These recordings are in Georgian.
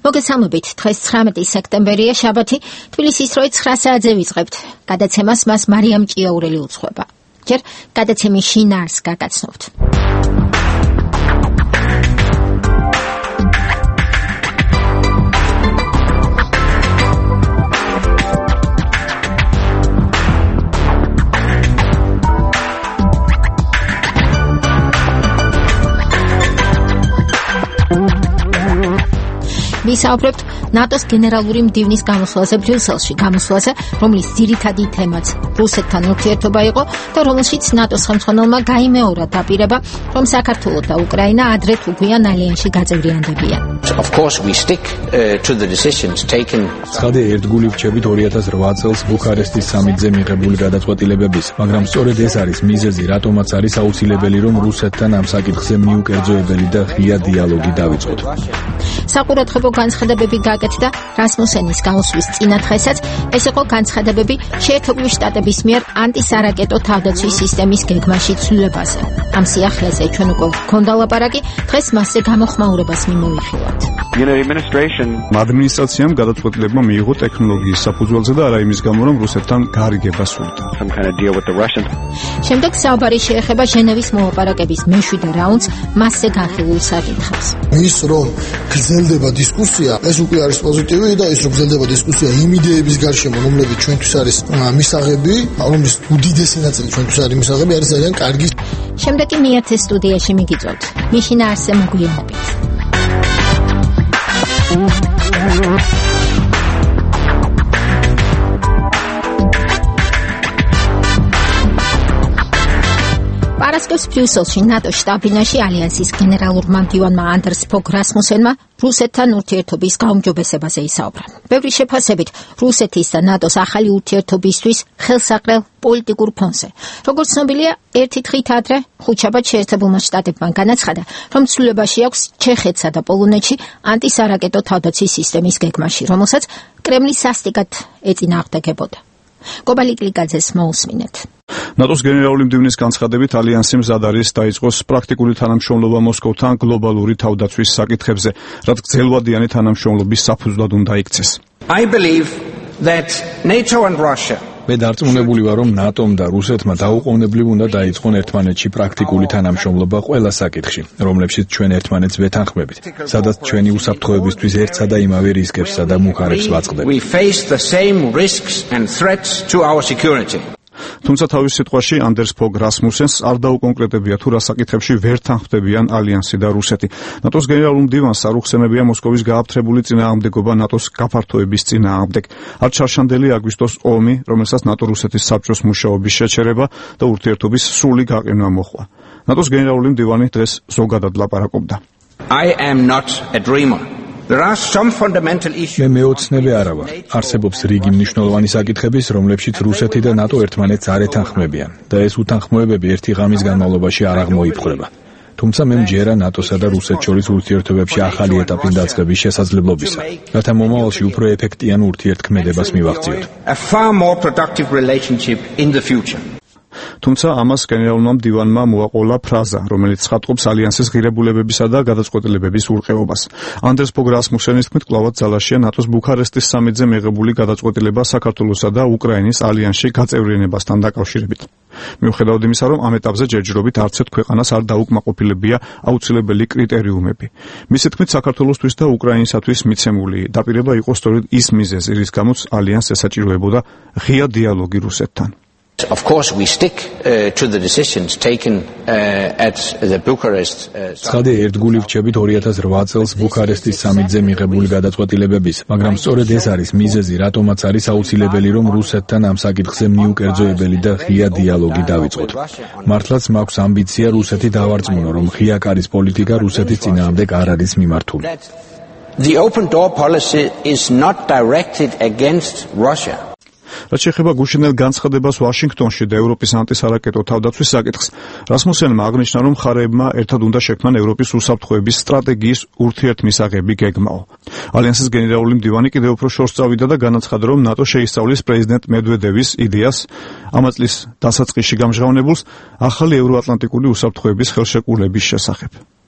მოგესალმებით, დღეს 19 სექტემბერია, შაბათი, თბილისის დროით 9 საათზე ვიწყებთ. გადაცემას მას მარიამ ჭიაურელი უძღვება. ჯერ გადაცემის შინაარსს გაგაცნობთ. ვისაუბრებთ ნატოს გენერალური მდივნის გამოსვლაზე ბრიუსელში, გამოსვლაზე, რომლის ძირითადი თემაც რუსეთთან ურთიერთობა იყო და რომელშიც ნატოს ხელმძღვანელმა გაიმეორა დაპირება, რომ საქართველო და უკრაინა ადრეთ უგვიან ალიანსში გაწევრიანდებიან. Of course we stick to the decisions taken. ცხადია ერთგული რჩებით 2008 წელს ბუქარესტის სამიტზე მიღებული გადაწყვეტილებების, მაგრამ სწორედ ეს არის მიზეზი, რატომაც არის აუცილებელი, რომ რუსეთთან ამ საკითხზე მიუკერძოებელი და ღია დიალოგი დავიწყოთ. საყურადღებო განცხადებები გაკეთდა რასმუსენის გაუსვლის წინა დღესაც. ეს იყო განცხადებები შეერთებული შტატების მიერ ანტისარაკეტო თავდაცვის სისტემის გეგმაში ცვლილებაზე. ამ სიახლეზე ჩვენ უკვე გქონდა ლაპარაკი, დღეს მასზე გამოხმაურებას მიმოვიხილავთ. ადმინისტრაციამ გადაწყვეტილება მიიღო ტექნოლოგიის საფუძველზე და არა იმის გამო, რომ რუსეთთან გარიგება სურდა. შემდეგ საუბარი შეეხება ჟენევის მოლაპარაკების მეშვიდე რაუნდს, მასზე განხილულ საკითხებს. ის რომ გრძელდება დისკუსია, ეს უკვე არის პოზიტივი და ის რომ გრძელდება დისკუსია იმ იდეების გარშემო, რომლებიც ჩვენთვის არის მისაღები, რომლის უდიდესი ნაწილი ჩვენთვის არის მისაღები, არის ძალიან კარგი. შემდეგ კი მიერთე სტუდიაში მიგიწევთ. მიშინა არსე მოგვიანებით. პარასკევს ბრიუსელში ნატოს შტაბ-ბინაში ალიანსის გენერალურმა მდივანმა ანდერს ფოგ რასმუსენმა რუსეთთან ურთიერთობის გაუმჯობესებაზე ისაუბრა. ბევრი შეფასებით რუსეთის და ნატოს ახალი ურთიერთობისთვის ხელსაყრელ პოლიტიკურ ფონზე. როგორც ცნობილია, ერთი დღით ადრე ხუთშაბათ შეერთებულმა შტატებმა განაცხადა, რომ ცვლილებაში აქვს ჩეხეთსა და პოლონეთში ანტისარაკეტო თავდაცვის სისტემის გეგმაში, რომელსაც კრემლი სასტიკად ეწინააღმდეგებოდა. კობალი კლიკაძეს მოусმინეთ. ნატოს გენერალური მდივნის განცხადებით ალიანსი მზად არის დაიწყოს პრაქტიკული თანამშრომლობა მოსკოვთან გლობალური თავდაცვის საკითხებზე, რაც გრძელვადიანი თანამშრომლობის საფუძვლად უნდა იქცეს. I believe that NATO and Russia მე დარწმუნებული ვარ, რომ ნატომ და რუსეთმა დაუყოვნებლივ უნდა დაიწყონ ერთმანეთში პრაქტიკული თანამშრომლობა ყველა საკითხში, რომლებშიც ჩვენ ერთმანეთს ვეთანხმებით, სადაც ჩვენი უსაფრთხოებისთვის ერთსა და იმავე რისკებსა და მუხარებს ვაწყდებით. We face the same risks and threats to our security. თუმცა თავის სიტყვაში ანდერს ფოგ რასმუსენს არ დაუკონკრეტებია თუ რა საკითხებში ვერ თანხმდებიან ალიანსი და რუსეთი. ნატოს გენერალურ მდივანს არ უხსენებია მოსკოვის გააფთრებული წინააღმდეგობა ნატოს გაფართოების წინააღმდეგ. არ ჩარშანდელი აგვისტოს ომი, რომელსაც ნატო-რუსეთის საბჭოს მუშაობის შეჩერება და ურთიერთობის სრული გაყინვა მოჰყვა. ნატოს გენერალური მდივანი დღეს ზოგადად ლაპარაკობდა. I am not a dreamer. There are some fundamental issues. მე მეოცნები არა ვარ. არსებობს რიგი მნიშვნელოვანი საკითხების, რომლებშიც რუსეთი და ნატო ერთმანეთს არ ეთანხმებიან და ეს უთანხმოებები ერთი ღამის განმავლობაში არ აღმოიფხვრება. თუმცა მე მჯერა ნატოსა და რუსეთს შორის ურთიერთობებში ახალი ეტაპის დაწყების შესაძლებლობისა, რათა მომავალში უფრო ეფექტიან ურთიერთქმედებას მივაღწიოთ. A far more productive relationship in the future. თუმცა ამას გენერალურმა მდივანმა მოაყოლა ფრაზა, რომელიც ხატყობს ალიანსის ღირებულებებისა და გადაწყვეტილებების ურყევობას. ანდერს ფოგ რასმუსენის თქმით, კვლავაც ძალაშია ნატოს ბუქარესტის სამიტზე მიღებული გადაწყვეტილება საქართველოსა და უკრაინის ალიანსში გაწევრიანებასთან დაკავშირებით. მიუხედავად იმისა, რომ ამ ეტაპზე ჯერჯერობით არც ერთ ქვეყანას არ დაუკმაყოფილებია აუცილებელი კრიტერიუმები. მისი თქმით, საქართველოსთვის და უკრაინისათვის მიცემული დაპირება იყო სწორედ ის მიზეზი, რის გამოც ალიანსს ესაჭიროებოდა ღია დიალოგი რუსეთთან. Of course we stick to the decisions taken at the Bucharest. ცხადია ერთგული რჩებით 2008 წელს ბუქარესტის სამიტზე მიღებული გადაწყვეტილებების, მაგრამ სწორედ ეს არის მიზეზი, რატომაც არის აუცილებელი, რომ რუსეთთან ამ საკითხზე მიუკერძოებელი და ღია დიალოგი დავიწყოთ. მართლაც მაქვს ამბიცია რუსეთი დავარწმუნო, რომ ღია კარის პოლიტიკა რუსეთის წინააღმდეგ არ არის მიმართული. The open door policy is not directed against Russia. რაც შეეხება გუშინელ განცხადებას ვაშინგტონში და ევროპის ანტისარაკეტო თავდაცვის საკითხს, რასმუსენმა აღნიშნა, რომ მხარეებმა ერთად უნდა შექმნან ევროპის უსაფრთხოების სტრატეგიის ურთიერთმისაღები გეგმაო. ალიანსის გენერალური მდივანი კიდევ უფრო შორს წავიდა და განაცხადა, რომ ნატო შეისწავლის პრეზიდენტ მედვედევის იდეას, ამა წლის დასაწყისში გამჟღავნებულს ახალი ევროატლანტიკური უსაფრთხოების ხელშეკრულების შესახებ.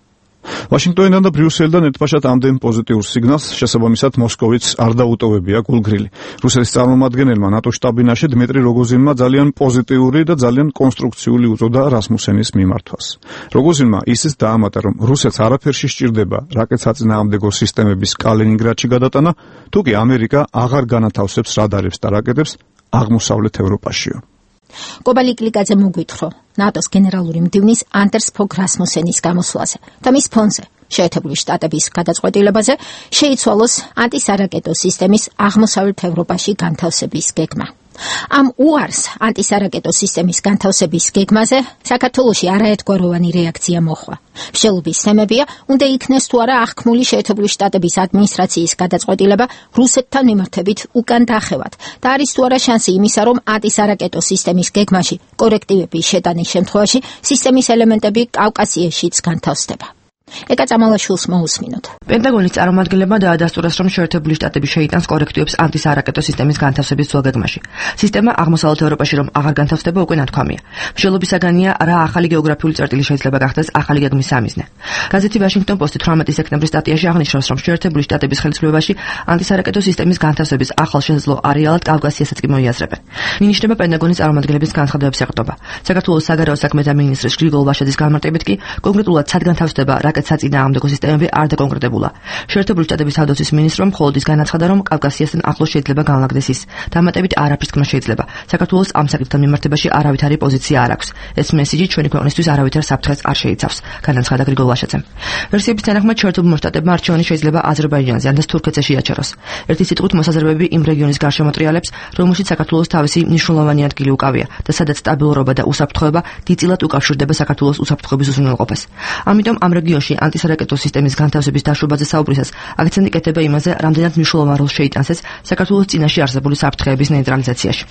ვაშინგტონიდან და ბრიუსელიდან ერთბაშად ამდენ პოზიტიურ სიგნალს შესაბამისად მოსკოვიც არ დაუტოვებია გულგრილი. რუსეთის წარმომადგენელმა ნატოს შტაბ-ბინაში დმიტრი როგოზინმა ძალიან პოზიტიური და ძალიან კონსტრუქციული უწოდა რასმუსენის მიმართვას. როგოზინმა ისიც დაამატა, რომ რუსეთს არაფერში სჭირდება რაკეტსაწინააღმდეგო სისტემების კალინინგრადში გადატანა, თუ კი ამერიკა აღარ განათავსებს რადარებს და რაკეტებს აღმოსავლეთ ევროპაშიო. კობალი კლიკაძე მოგვითხრა ნატოს გენერალური მდივნის ანდერს ფოგ რასმუსენის გამოსვლაზე და მის ფონზე შეერთებული შტატების გადაწყვეტილებაზე შეიცვალოს ანტისარაკეტო სისტემის აღმოსავლეთ ევროპაში განთავსების გეგმა. Am uars antisarакетო სისტემის განთავსების გეგმაზე საქართველოში არაერთგვაროვანი რეაქცია მოხდა. მსჯელობის თემებია, უნდა იქნეს თუ არა აღქმული შეერთებული შტატების ადმინისტრაციის გადაწყვეტილება რუსეთთან მიმართებით უკან დახევათ და არის თუ არა შანსი იმისა, რომ ანტისარაკეტო სისტემის გეგმაში კორექტივების შეტანის შემთხვევაში სისტემის ელემენტები კავკასიაშიც განთავსდება. ეკა წამალაშვილს მოусმინოთ. პენტაგონის წარმომადგენლებმა დაადასტურეს, რომ შეერთებული შტატები შეიტანს კორექტივებს ანტისარაკეტო სისტემის განთავსების ძველგეგმაში. სისტემა აღმოსავლეთ ევროპაში რომ აღარ განთავსდება უკვე ნათქვამია. მსჯელობის საგანია, რა ახალი გეოგრაფიული წერტილი შეიძლება გახდეს ახალი გეგმის სამიზნე. გაზეთი ვაშინგტონ პოსტი 18 სექტემბრის სტატიაში აღნიშნავს, რომ შეერთებული შტატების ხელისუფლებაში ანტისარაკეტო სისტემის განთავსების ახალ შესაძლო არეალად კავკასიასაც კი მოიაზრებენ. მინიშნება პენტაგონის წარმომადგენლების განცხადებების ეყრდნობა. საქართველოს საგარეო საქმეთა მინისტრის გრიგოლ ვაშაძის განმარტებით კი კონკრეტულად სად განთავსდება საწინააღმდეგო სისტემები არ დაკონკრეტებულა. შეერთებული შტატების თავდაცვის მინისტრმა მხოლოდ ის განაცხადა, რომ კავკასიასთან ახლოს შეიძლება განლაგდეს ის. დამატებით არაფრის თქმა შეიძლება. საქართველოს ამ საკითხთან მიმართებაში არავითარი პოზიცია არ აქვს. ეს მესიჯი ჩვენი ქვეყნისთვის არავითარ საფრთხეს არ შეიცავს, განაცხადა გრიგოლ ვაშაძემ. ვერსიების თანახმად შეერთებულმა შტატებმა არჩევანი შეიძლება აზერბაიჯანზე ან და თურქეთზე შეაჩეროს. ერთი სიტყვით მოსაზრებები იმ რეგიონის გარშემოტრიალებს, რომელშიც საქართველოს თავისი მნიშვნელოვანი ადგილი უკავია და სადაც სტაბილურობა და უსაფრთხოება დიდწილად უკავშირდება საქართველოს უსაფრთხოების უზრუნველყოფას. ამიტომ ამ რეგიონში ანტისარაკეტო სისტემის განთავსების დაშვებაზე საუბრისას აქცენტი კეთდება იმაზე, რამდენად მნიშვნელოვან როლს შეიტანს ეს საქართველოს წინაშე არსებული საფრთხეების ნეიტრალიზაციაში.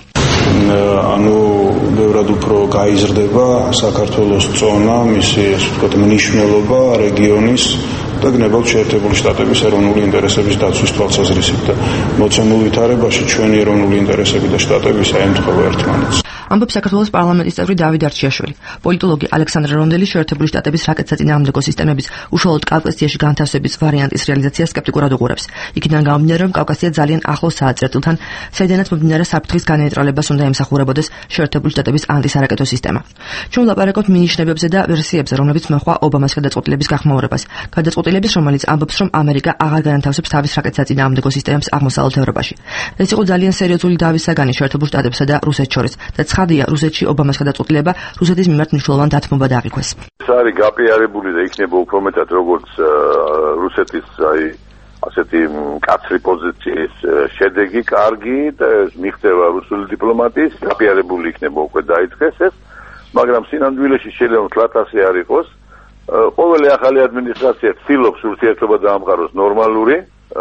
ანუ ბევრად უფრო გაიზრდება საქართველოს წონა, მისი ასე ვთქვათ მნიშვნელობა რეგიონის და გნებავთ შეერთებული შტატების ეროვნული ინტერესების დაცვის თვალსაზრისით და მოცემულ ვითარებაში ჩვენი ეროვნული ინტერესები და შტატების აემთხვევა ერთმანეთს. ამბობს საქართველოს პარლამენტის წევრი დავით არჩიაშვილი. პოლიტოლოგი ალექსანდრე რონდელი შეერთებული შტატების რაკეტსაწინააღმდეგო სისტემების უშუალოდ კავკასიაში განთავსების ვარიანტის რეალიზაციას სკეპტიკურად უყურებს. იქიდან გამომდინარე, რომ კავკასია ძალიან ახლოსაა წერტილთან, საიდანაც მომდინარე საფრთხის განეიტრალებას უნდა ემსახურებოდეს შეერთებული შტატების ანტისარაკეტო სისტემა. ჩვენ ვლაპარაკობთ მინიშნებებზე და ვერსიებზე, რომლებიც მოჰყვა ობამას გადაწყვეტილების გახმაურებას. გადაწყვეტილების, რომელიც ამბობს, რომ ამერიკა აღარ განათავსებს თავის რაკეტსაწინააღმდეგო სისტემებს აღმოსავლეთ ევროპაში. ეს იყო ძალიან სერიოზული დავის საგანი შეერთებულ შტატებსა და რუსეთს შორის და ცხადია, რუსეთში ობამას გადაწყვეტილება რუსეთის მიმართ მნიშვნელოვან დათმობა დააყენეს. ეს არის გაპიარებული და იქნება უფრო მეტად როგორც რუსეთის ასეთი მკაცრი პოზიციის შედეგი კარგი და მიღწევა რუსული დიპლომატიის გაპიარებული იქნება უკვე დაიწყეს ეს, მაგრამ სინამდვილეში შეიძლება თლათ ასე არ იყოს. ყოველი ახალი ადმინისტრაცია ცდილობს ურთიერთობა დაამყაროს ნორმალური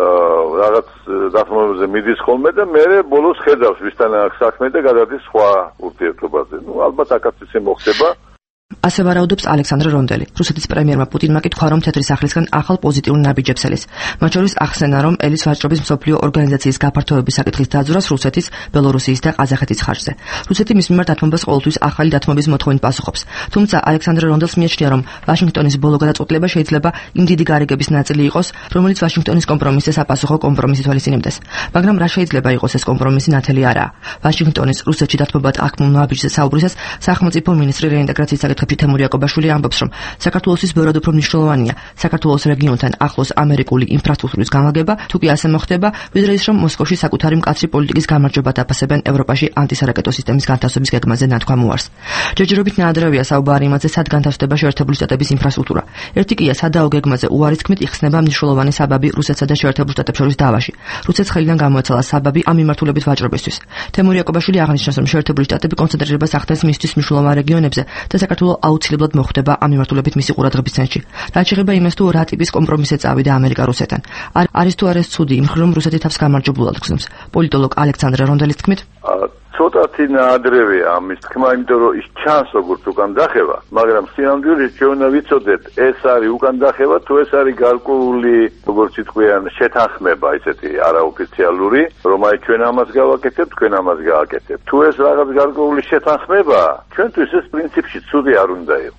რაღაც დათმობებზე მიდის ხოლმე და მერე ბოლოს ხედავს ვისთან აქვს საქმე და გადადის სხვა ურთიერთობაზე. ალბათ აქაც ისე მოხდება. ასე ვარაუდობს ალექსანდრე რონდელი. რუსეთის პრემიერმა პუტინმა კი თქვა, რომ თეთრი სახლისგან ახალ პოზიტიურ ნაბიჯებს ელის. მათ შორის ახსენა, რომ ელის ვაჭრობის მსოფლიო ორგანიზაციის გაფართოების საკითხის დაძვრას რუსეთის, ბელორუსიის და ყაზახეთის ხარჯზე. რუსეთი მის მიმართ დათმობას ყოველთვის ახალი დათმობის მოთხოვნით პასუხობს. თუმცა ალექსანდრე რონდელს მიაჩნია, რომ ვაშინგტონის ბოლო გადაწყვეტილება შეიძლება იმ დიდი გარიგების ნაწილი იყოს, რომელიც ვაშინგტონის კომპრომისზე საპასუხო კომპრომისი თვალისწინებდეს. მაგრამ რა შეიძლება იყოს ეს კომპრომისი ნათელი არაა. ვაშინგტონის რუსეთში დათმობად აღქმულ ნაბიჯზე საუბრისას სახელმწიფო მინისტრი რეინტეგრაციის საკითხებში თემური აკობაშვილი ამბობს, რომ საქართველოსთვის ბევრად უფრო მნიშვნელოვანია საქართველოს რეგიონთან ახლოს ამერიკული ინფრასტრუქტურის განლაგება, თუ კი ასე მოხდება, ვიდრე ის, რომ მოსკოვში საკუთარი მკაცრი პოლიტიკის გამარჯვება დაფასებენ ევროპაში ანტისარაკეტო სისტემის განთავსების გეგმაზე ნათქვამ უარს. ჯერჯერობით ნაადრევია საუბარი იმაზე, სად განთავსდება შეერთებული შტატების ინფრასტრუქტურა. ერთი კია სადაო გეგმაზე უარის თქმით იხსნება მნიშვნელოვანი საბაბი რუსეთსა და შეერთებულ შტატებს შორის დავაში. რუსეთს ხელიდან გამოეცალა საბაბი ამ მიმართულებით ვაჭრობისთვის. თემური აკობაშვილი აღნიშნავს, რომ შეერთებული შტატები კონცენტრირებას ახდენს მისთვის მნიშვნელოვან რეგიონებზე და საქართველოს აუცილებლად მოხვდება ამ მიმართულებით მისი ყურადღების ცენტრში. რაც შეეხება იმას, თუ რა ტიპის კომპრომისზე წავიდა ამერიკა რუსეთთან. არის თუ არა ეს ცუდი, იმ ხრივ რომ რუსეთი თავს გამარჯვებულად გრძნობს. პოლიტოლოგ ალექსანდრე რონდელის თქმით, ცოტათი ნაადრევია ამის თქმა, იმიტომ რომ ის ჩანს როგორც უკან დახევა, მაგრამ სინამდვილეში ჩვენ უნდა ვიცოდეთ, ეს არის უკან დახევა თუ ეს არის გარკვეული, როგორც იტყვიან, შეთანხმება, ისეთი არაოფიციალური, რომ აი ჩვენ ამას გავაკეთებთ, თქვენ ამას გააკეთებთ. თუ ეს რაღაც გარკვეული შეთანხმება, ჩვენთვის ეს პრინციპში ცუდი არ უნდა იყოს.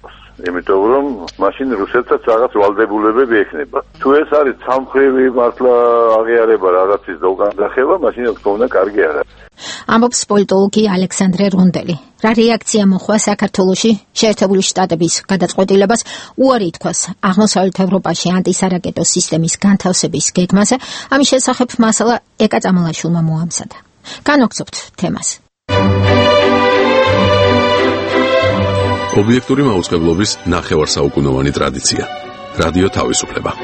იმიტომ რომ მაშინ რუსეთსაც რაღაც ვალდებულებები ექნება. თუ ეს არის სამხრივი მართლა აღიარება რაღაცის და უკან დახევა, მაშინ თქონა კარგი არა. ამბობს პოლიტოლოგი ალექსანდრე რონდელი. რა რეაქცია მოხდა საქართველოში შეერთებული შტატების გადაწყვეტილებას უარი ითქვას აღმოსავლეთ ევროპაში ანტისარაკეტო სისტემის განთავსების გეგმაზე, ამის შესახებ მასალა ეკა წამალაშვილმა მოამზადა. განვაგრძობთ თემას. ობიექტური მაუწყებლობის ნახევარსაუკუნოვანი ტრადიცია. რადიო თავისუფლება.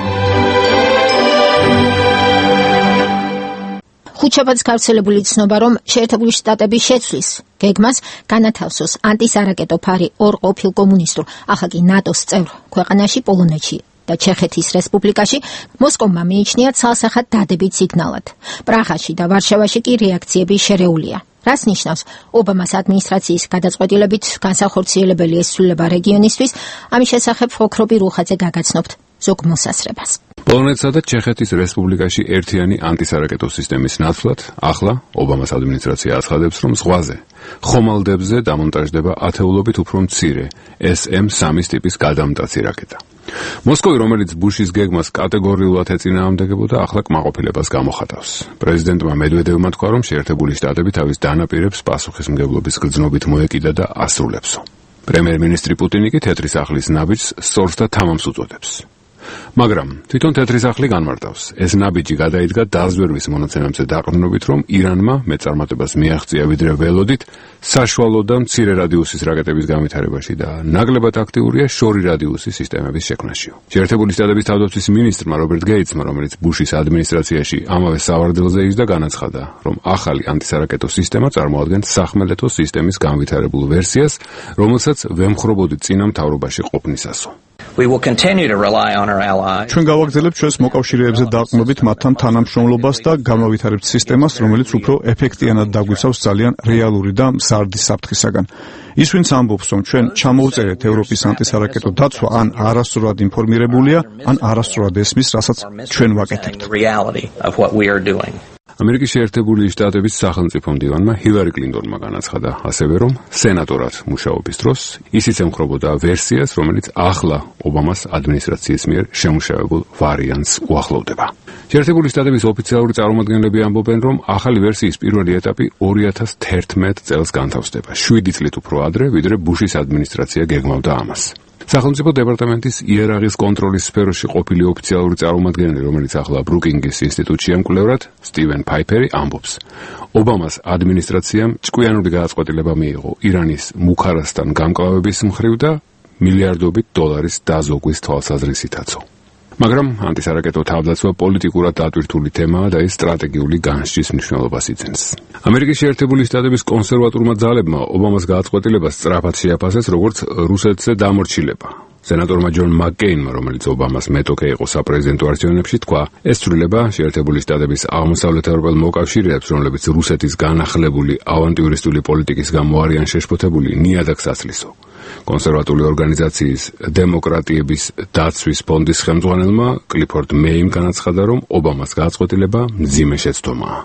ხუთშაბათს გავრცელებული ცნობა, რომ შეერთებული შტატები შეცვლის გეგმას განათავსოს ანტისარაკეტო ფარი ორ ყოფილ კომუნისტურ, ახლა კი ნატოს წევრ ქვეყანაში, პოლონეთში და ჩეხეთის რესპუბლიკაში, მოსკოვმა მიიჩნია ცალსახად დადებით სიგნალად. პრაღაში და ვარშავაში კი რეაქციები შერეულია. რას ნიშნავს ობამას ადმინისტრაციის გადაწყვეტილებით განსახორციელებელი ესრულება რეგიონისთვის, ამის შესახებ ფოქრობი რუხაძე გაგაცნობთ ზოგ მოსასრებას. პოლონეთსა და ჩეხეთის რესპუბლიკაში ერთიანი ანტისარაკეტო სისტემის ნაცვლად, ახლა ობამას ადმინისტრაცია აცხადებს, რომ ზღვაზე ხომალდებზე დამონტაჟდება ათეულობით უფრო მცირე SM-3 ტიპის გადამტაცი რაკეტა. მოსკოვი, რომელიც ბუშის გეგმას კატეგორიულად ეწინააღმდეგებოდა, ახლა კმაყოფილებას გამოხატავს. პრეზიდენტმა მედვედევმა თქვა, რომ შეერთებული შტატები თავის დანაპირებს პასუხისმგებლობის გრძნობით მოეკიდა და ასრულებსო. პრემიერ-მინისტრი პუტინი კი თეთრი სახლის ნაბიჯს სწორს და თამამს უწოდებს. მაგრამ თვითონ თეთრი სახლი განმარტავს, ეს ნაბიჯი გადაიდგა დაზვერვის მონაცემებზე დაყრდნობით, რომ ირანმა მეწარმატებას მიაღწია ვიდრე ველოდით საშუალო და მცირე რადიუსის რაკეტების განვითარებაში და ნაკლებად აქტიურია შორი რადიუსის სისტემების შექმნაშიო. შეერთებული შტატების თავდაცვის მინისტრმა რობერტ გეიცმა, რომელიც ბუშის ადმინისტრაციაში ამავე სავარდელზე ისდა, განაცხადა, რომ ახალი ანტისარაკეტო სისტემა წარმოადგენს სახმელეთო სისტემის განვითარებულ ვერსიას, რომელსაც ვემხრობოდით წინა მთავრობაში ყოფნისასო. ჩვენ გავაგრძელებთ ჩვენს მოკავშირეებზე დაყრდნობით მათთან თანამშრომლობას და გამავითარებთ სისტემას, რომელიც უფრო ეფექტიანად დაგვიცავს ძალიან რეალური და მზარდი საფრთხისაგან. ის ვინც ამბობს, რომ ჩვენ ჩამოვწერეთ ევროპის ანტისარაკეტო დაცვა, ან არასწორად ინფორმირებულია, ან არასწორად ესმის, რასაც ჩვენ ვაკეთებთ. ამერიკის შეერთებული შტატების სახელმწიფო მდივანმა ჰილარი კლინტონმა განაცხადა ასევე, რომ სენატორად მუშაობის დროს ისიც ემხრობოდა ვერსიას, რომელიც ახლა ობამას ადმინისტრაციის მიერ შემუშავებულ ვარიანტს უახლოვდება. შეერთებული შტატების ოფიციალური წარმომადგენლები ამბობენ, რომ ახალი ვერსიის პირველი ეტაპი 2011 წელს განთავსდება, 7 წლით უფრო ადრე, ვიდრე ბუშის ადმინისტრაცია გეგმავდა ამას. სახელმწიფო დეპარტამენტის იერარქიის კონტროლის სფეროში ყოფილი ოფიციალური წარმომადგენელი, რომელიც ახლა ბრუკინგის ინსტიტუტში მკვლევრად, სტივენ ფაიფერი ამბობს, ობამას ადმინისტრაციამ ჭკვიანური გადაწყვეტილება მიიღო ირანის მუქარასთან გამკლავების მხრივ და მილიარდობით დოლარის დაზოგვის თვალსაზრისითაცო. მაგრამ ანტისარაკეტო თავდაცვა პოლიტიკურად დატვირთული თემაა და ის სტრატეგიული განსჯის მნიშვნელობას იძენს. ამერიკის შეერთებული შტატების კონსერვატორმა ძალებმა ობამას გადაწყვეტილებას სწრაფად შეაფასეს, როგორც რუსეთზე დამორჩილება. სენატორმა ჯონ მაკკეინმა, რომელიც ობამას მეტოქე იყო საპრეზიდენტო არჩევნებში, თქვა, ეს ცვლილება შეერთებული შტატების აღმოსავლეთ ევროპელ მოკავშირეებს, რომლებიც რუსეთის განახლებული ავანტიურისტული პოლიტიკის გამო არიან შეშფოთებული, ნიადაგს აცლისო. კონსერვატული ორგანიზაციის დემოკრატიების დაცვის ფონდის ხელმძღვანელმა კლიფორდ მეიმ განაცხადა, რომ ობამას გადაწყვეტილება მძიმე შეცდომაა.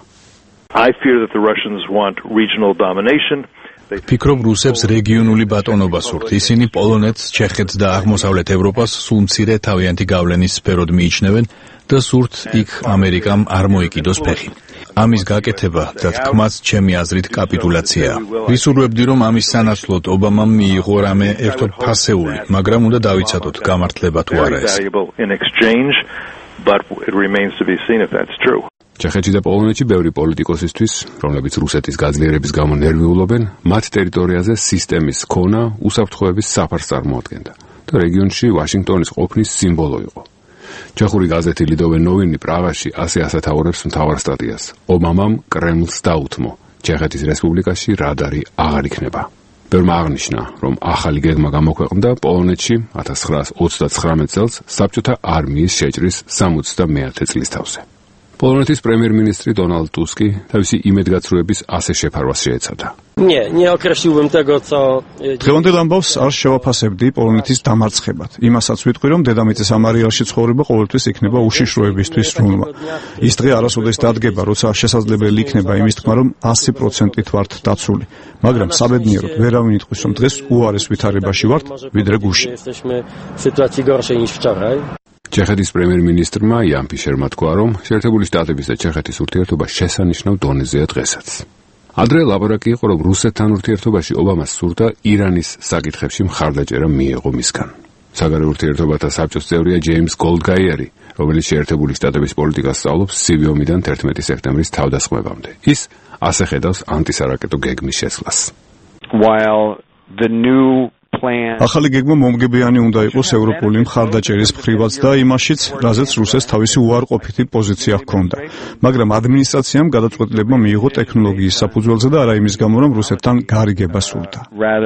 ფიქრობ, რუსებს რეგიონული ბატონობა სურთ. ისინი პოლონეთს, ჩეხეთს და აღმოსავლეთ ევროპას სულ მცირე თავიანთი გავლენის სფეროდ მიიჩნევენ და სურთ იქ ამერიკამ არ მოიკიდოს ფეხი. ამის გაკეთება და თქმაც ჩემი აზრით კაპიტულაციაა. ვისურვებდი, რომ ამის სანაცვლოდ ობამამ მიიღო რამე ერთობ ფასეული, მაგრამ უნდა დავიცადოთ გამართლება თუ არა ეს. ჩეხეთში და პოლონეთში ბევრი პოლიტიკოსისთვის, რომლებიც რუსეთის გაძლიერების გამო ნერვიულობენ, მათ ტერიტორიაზე სისტემის ქონა უსაფრთხოების საფარს წარმოადგენდა და რეგიონში ვაშინგტონის ყოფნის სიმბოლო იყო. ჩეხური გაზეთი ლიდოვე ნოვინი პრაღაში ასე ასათაურებს მთავარ სტატიას. ობამამ კრემლს დაუთმო, ჩეხეთის რესპუბლიკაში რადარი აღარ იქნება. ბევრმა აღნიშნა, რომ ახალი გეგმა გამოქვეყნდა პოლონეთში 1939 წელს საბჭოთა არმიის შეჭრის 70-მეათე წლის თავზე. პოლონეთის პრემიერ-მინისტრი დონალდ ტუსკი თავისი იმედგაცრუების ასე შეფარვას შეეცადა. Nie określiłbym tego, co... დღევანდელ ამბავს არ შევაფასებდი პოლონეთის დამარცხებად. იმასაც ვიტყვი, რომ დედამიწის ამ არეალში ცხოვრება ყოველთვის იქნება უშიშროებისთვის სრულმა. ის დღე არასოდეს დადგება, როცა შესაძლებელი იქნება იმის თქმა, რომ 100%-ით ვართ დაცული. მაგრამ საბედნიეროდ ვერავინ იტყვის, რომ დღეს უარეს ვითარებაში ვართ, ვიდრე გუშინ. ჩეხეთის პრემიერ-მინისტრმა იან ფიშერმა თქვა, რომ შეერთებული შტატების და ჩეხეთის ურთიერთობა შესანიშნავ დონეზეა დღესაც. ადრე ლაპარაკი იყო, რომ რუსეთთან ურთიერთობაში ობამას სურდა ირანის საკითხებში მხარდაჭერა მიეღო მისგან. საგარეო ურთიერთობათა საბჭოს წევრია ჯეიმს გოლდგაიერი, რომელიც შეერთებული შტატების პოლიტიკას სწავლობს ცივი ომიდან 11 სექტემბრის თავდასხმებამდე. ის ასე ხედავს ანტისარაკეტო გეგმის შესვლას. ახალი გეგმა მომგებიანი უნდა იყოს ევროპული მხარდაჭერის მხრივაც და იმაშიც, რაზეც რუსეთს თავისი უარყოფითი პოზიცია ჰქონდა. მაგრამ ადმინისტრაციამ გადაწყვეტილება მიიღო ტექნოლოგიის საფუძველზე და არა იმის გამო, რომ რუსეთთან გარიგება სურდა.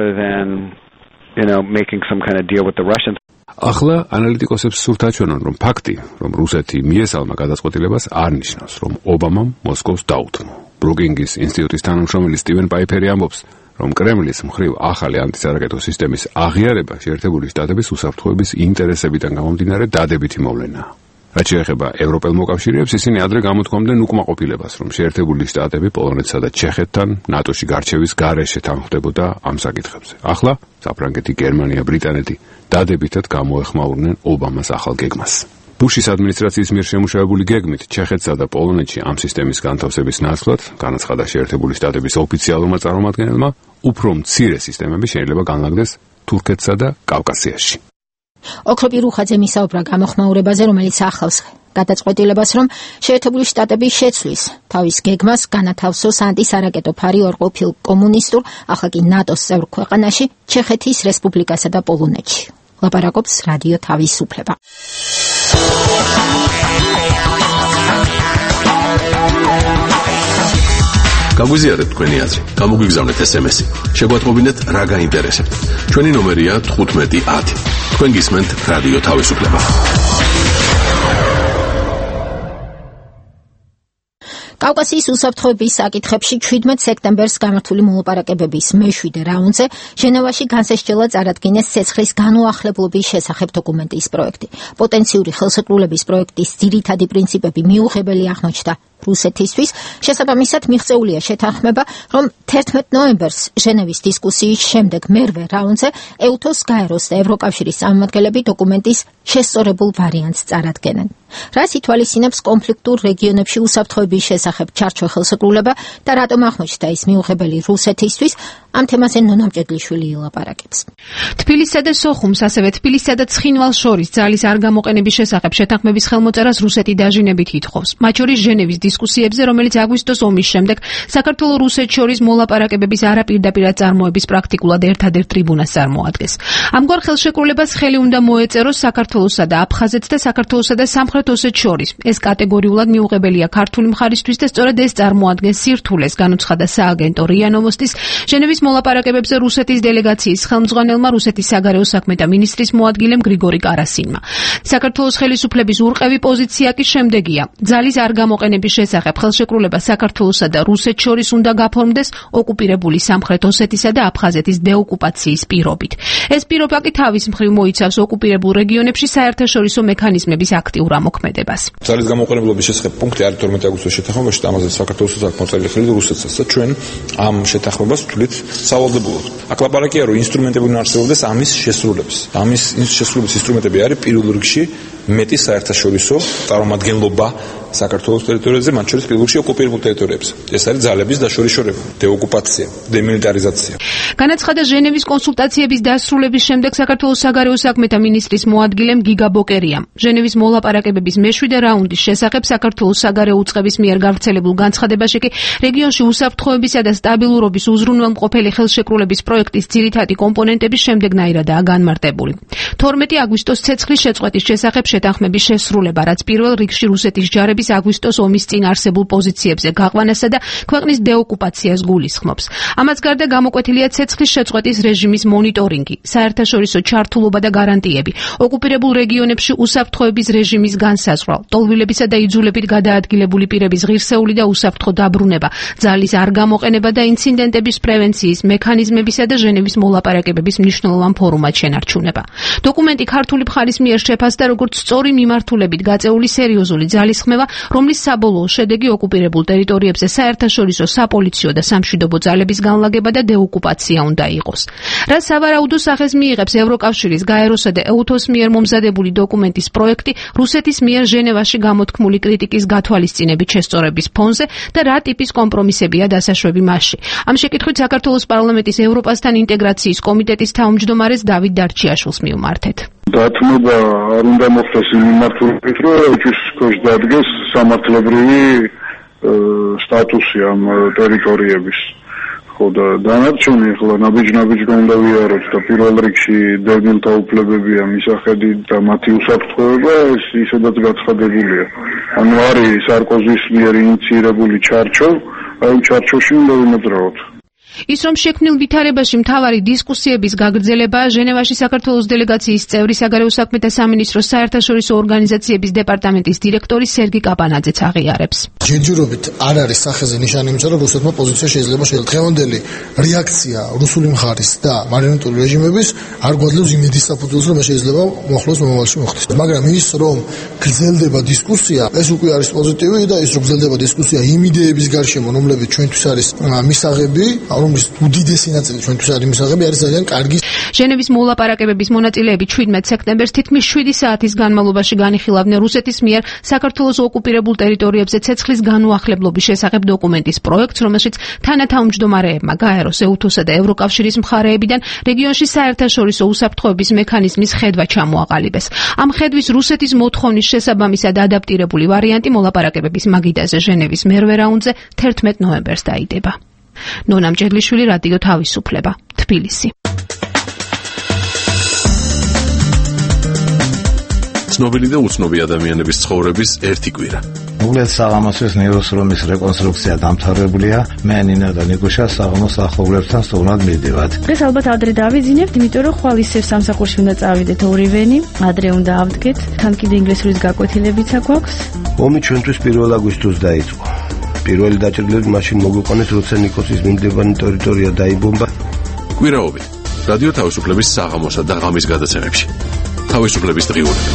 ახლა ანალიტიკოსებს სურთ აჩვენონ, რომ ფაქტი, რომ რუსეთი მიესალმა გადაწყვეტილებას არ ნიშნავს, რომ ობამამ მოსკოვს დაუთმო. ბრუკინგის ინსტიტუტის თანამშრომელი სტივენ პაიფერი ამბობს, რომ კრემლის მხრივ ახალი ანტისარაკეტო სისტემის აღიარება შეერთებული შტატების უსაფრთხოების ინტერესებიდან გამომდინარე დადებითი მოვლენაა. რაც შეეხება ევროპელ მოკავშირეებს, ისინი ადრე გამოთქვამდნენ უკმაყოფილებას, რომ შეერთებული შტატები პოლონეთსა და ჩეხეთთან ნატოში გარჩევის გარეშე თანხმდებოდა ამ საკითხებზე. ახლა საფრანგეთი, გერმანია, ბრიტანეთი დადებითად გამოეხმაურნენ ობამას ახალ გეგმას. ბუშის ადმინისტრაციის მიერ შემუშავებული გეგმით ჩეხეთსა და პოლონეთში ამ სისტემის განთავსების ნაცვლად, განაცხადა შეერთებული შტატების ოფიციალურმა წარმომადგენელმა, უფრო მცირე სისტემები შეიძლება განლაგდეს თურქეთსა და კავკასიაში. ოქროპი რუხაძე მისაუბრა გამოხმაურებაზე, რომელიც ახლავს გადაწყვეტილებას, რომ შეერთებული შტატები შეცვლის თავის გეგმას განათავსოს ანტისარაკეტო ფარი ორყოფილ კომუნისტურ, ახლა კი ნატოს წევრ ქვეყანაში, ჩეხეთის რესპუბლიკასა და პოლონეთში. ლაპარაკობს რადიო თავისუფლება. გაგვიზიარეთ თქვენი აზრი, გამოგვიგზავნეთ SMS-ი. შეგვატყობინეთ რა გაინტერესებთ. ჩვენი ნომერია 1510. თქვენ გისმენთ რადიო თავისუფლება. კავკასიის უსაფრთხოების საკითხებში 17 სექტემბერს გამართული მოლაპარაკებების მე-7 რაუნდზე ჟენევაში განსასჯელად წარადგინეს ცეცხლის განუახლებლობის შესახებ დოკუმენტის პროექტი. პოტენციური ხელშეკრულების პროექტის ძირითადი პრინციპები მიუღებელი აღმოჩნდა რუსეთისთვის. შესაბამისად მიღწეულია შეთანხმება, რომ 11 ნოემბერს ჟენევის დისკუსიის შემდეგ მერვე რაუნდზე ეუთოს, გაეროს და ევროკავშირის წარმომადგენლები დოკუმენტის შესწორებულ ვარიანტს წარადგენენ. რას ითვალისწინებს კონფლიქტურ რეგიონებში უსაფრთხოების შესახებ ჩარჩო ხელშეკრულება და რატომ აღმოჩნდა ის მიუღებელი რუსეთისთვის? ამ თემაზე ნონა მჭედლიშვილი ილაპარაკებს. თბილისსა და სოხუმს, ასევე თბილისსა და ცხინვალს შორის ძალის არ გამოყენების შესახებ შეთანხმების ხელმოწერას რუსეთი დაჟინებით ითხოვს. მათ შორის ჟენევის დისკუსიებზე, რომელიც აგვისტოს ომის შემდეგ საქართველო-რუსეთს შორის მოლაპარაკებების არაპირდაპირად წარმოების პრაქტიკულად ერთადერთ ტრიბუნას წარმოადგენს. ამგვარ ხელშეკრულებას ხელი უნდა მოეწეროს საქართველოსა და აფხაზეთს და საქართველოსა და სამხრეთ ოსეთს შორის. ეს კატეგორიულად მიუღებელია ქართული მხარისთვის და სწორედ ეს წარმოადგენს სირთულეს, განუცხადა სააგენტო რია ნოვოსტის ჟენევის მოლაპარაკებებზე რუსეთის დელეგაციის ხელმძღვანელმა, რუსეთის საგარეო საქმეთა მინისტრის მოადგილემ გრიგორი კარასინმა. საქართველოს ხელისუფლების ურყევი პოზიცია კი შემდეგია. ძალის არ გამოყენების შესახებ ხელშეკრულება საქართველოსა და რუსეთს შორის უნდა გაფორმდეს ოკუპირებული სამხრეთ ოსეთისა და აფხაზეთის დეოკუპაციის პირობით. ეს პირობა კი თავის მხრივ მოიცავს ოკუპირებულ რეგიონებში საერთაშორისო მექანიზმების აქტიურ ამოქმედებას. ძალის გამოყენებლობის შესახებ პუნქტი არის 12 აგვისტოს შეთანხმებაში და ამაზე საქართველოსაც აქვს მოწერილი ხელი და რუსეთსაც და ჩვენ ამ შეთანხმებას ვთვლით სავალდებულოდ. აქ ლაპარაკია, რომ ინსტრუმენტები უნდა არსებობდეს ამის შესრულების. ამის შესრულების ინსტრუმენტები არის პირველ რიგში მეტი საერთაშორისო წარმომადგენლობა საქართველოს ტერიტორიაზე, მათ შორის პირველ რიგში ოკუპირებულ ტერიტორიებზე. ეს არის ძალების დაშორიშორება, დეოკუპაცია, დემილიტარიზაცია. განაცხადა ჟენევის კონსულტაციების დასრულების შემდეგ საქართველოს საგარეო საქმეთა მინისტრის მოადგილემ გიგა ბოკერიამ. ჟენევის მოლაპარაკებების მე-7 რაუნდის შესახებ საქართველოს საგარეო უწყების მიერ გავრცელებულ განცხადებაში კი რეგიონში უსაფრთხოებისა და სტაბილურობის უზრუნველმყოფელი ხელშეკრულების პროექტის ძირითადი კომპონენტები შემდეგნაირადაა განმარტებული. 12 აგვისტოს ცეცხლის შეწყვეტის შესახებ შეთანხმების შესრულება, რაც პირველ რიგში რუსეთის ჯარების რუსეთის აგვისტოს ომის წინ არსებულ პოზიციებზე გაყვანასა და ქვეყნის დეოკუპაციას გულისხმობს. ამაც გარდა გამოკვეთილია ცეცხლის შეწყვეტის რეჟიმის მონიტორინგი, საერთაშორისო ჩართულობა და გარანტიები, ოკუპირებულ რეგიონებში უსაფრთხოების რეჟიმის განსაზღვრა, ტოლვილებისა და იძულებით გადაადგილებული პირების ღირსეული და უსაფრთხო დაბრუნება, ძალის არ გამოყენება და ინციდენტების პრევენციის მექანიზმებისა და ჟენევის მოლაპარაკებების მნიშვნელოვან ფორუმად შენარჩუნება. დოკუმენტი ქართული მხარის მიერ შეფასდა როგორც სწორი მიმართულებით გაწეული სერიოზული ძალისხმევა, რომლის საბოლოო შედეგი ოკუპირებულ ტერიტორიებზე საერთაშორისო საპოლიციო და სამშვიდობო ძალების განლაგება და დეოკუპაცია უნდა იყოს. რაც სავარაუდო სახეს მიიღებს ევროკავშირის გაეროსა და ეუთოს მიერ მომზადებული დოკუმენტის პროექტი რუსეთის მიერ ჟენევაში გამოთქმული კრიტიკის გათვალისწინებით შესწორების ფონზე და რა ტიპის კომპრომისებია დასაშვები მასში. ამ შეკითხვით საქართველოს პარლამენტის ევროპასთან ინტეგრაციის კომიტეტის თავმჯდომარეს დავით დარჩიაშვილს მივმართეთ. დათმობა არ უნდა მოხდეს იმ მიმართულებით, რომ ეჭვის ქვეშ დადგეს სამართლებრივი სტატუსი ამ ტერიტორიების. ხო და დანარჩენი ახლა ნაბიჯ-ნაბიჯგან უნდა ვიაროთ და პირველ რიგში დევნილთა უფლებებია მისახედი და მათი უსაფრთხოება ეს ისედაც გაცხადებულია. ანუ არის სარკოზის მიერ ინიციირებული ჩარჩო, აი ჩარჩოში უნდა ვიმოძრაოთ. ის რომ შექმნილ ვითარებაში მთავარი დისკუსიების გაგრძელებაა ჟენევაში საქართველოს დელეგაციის წევრი საგარეო საქმეთა სამინისტროს საერთაშორისო ორგანიზაციების დეპარტამენტის დირექტორი სერგი კაპანაძეც აღიარებს. ჯერჯერობით არ არის სახეზე ნიშანი იმისა, რომ რუსეთმა პოზიცია შეიძლება დღევანდელი რეაქცია რუსული მხარის და მარიონეტული რეჟიმების არ გვაძლევს იმედის საფუძველს, რომ შეიძლება მოხდეს მომავალში მოხდეს. მაგრამ ის რომ გრძელდება დისკუსია, ეს უკვე არის პოზიტივი და ის რომ გრძელდება დისკუსია იმ იდეების გარშემო, რომლებიც ჩვენთვის არის მისაღები, რომლის უდიდესი ნაწილი ჩვენთვის არის მისაღები, არის ძალიან კარგი. ჟენევის მოლაპარაკებების მონაწილეები 17 სექტემბერს თითქმის 7 საათის განმავლობაში განიხილავდნენ რუსეთის მიერ საქართველოს ოკუპირებულ ტერიტორიებზე ცეცხლის განუახლებლობის შესახებ დოკუმენტის პროექტს, რომელშიც თანათავმჯდომარეებმა გაეროს, ეუთოსა და ევროკავშირის მხარეებიდან რეგიონში საერთაშორისო უსაფრთხოების მექანიზმის ხედვა ჩამოაყალიბეს. ამ ხედვის რუსეთის მოთხოვნის შესაბამისად ადაპტირებული ვარიანტი მოლაპარაკებების მაგიდაზე ჟენევის მერვე რაუნდზე 11 ნოემბერს დაიდება. ნონა მჭედლიშვილი, რადიო თავისუფლება, თბილისი. ცნობილი და უცნობი ადამიანების ცხოვრების ერთი კვირა. უგლეს საღამოსის ნეიროსრომის რეკონსტრუქცია დამთავრებულია. მე ნინა და ნიკუშა საღამოს ახოვლებთან სწორად მივდივართ. დღეს ალბათ ადრე დავიძინებთ, იმიტომ რომ ხვალ ისევ სამსახურში უნდა წავიდეთ ორივენი. ადრე უნდა ავდგეთ, თან კიდე ინგლისურის გაკვეთილებიც აქვს. ომი ჩვენთვის 1 აგვისტოს დაიწყო. პირველი დაჭრილები მაშინ მოგვიყვანეს, როცა ნიკოსის მიმდებარე ტერიტორია დაიბომბა. კვირაობით რადიო თავისუფლების საღამოსა და ღამის გადაცემებში. თავისუფლების დღიურები.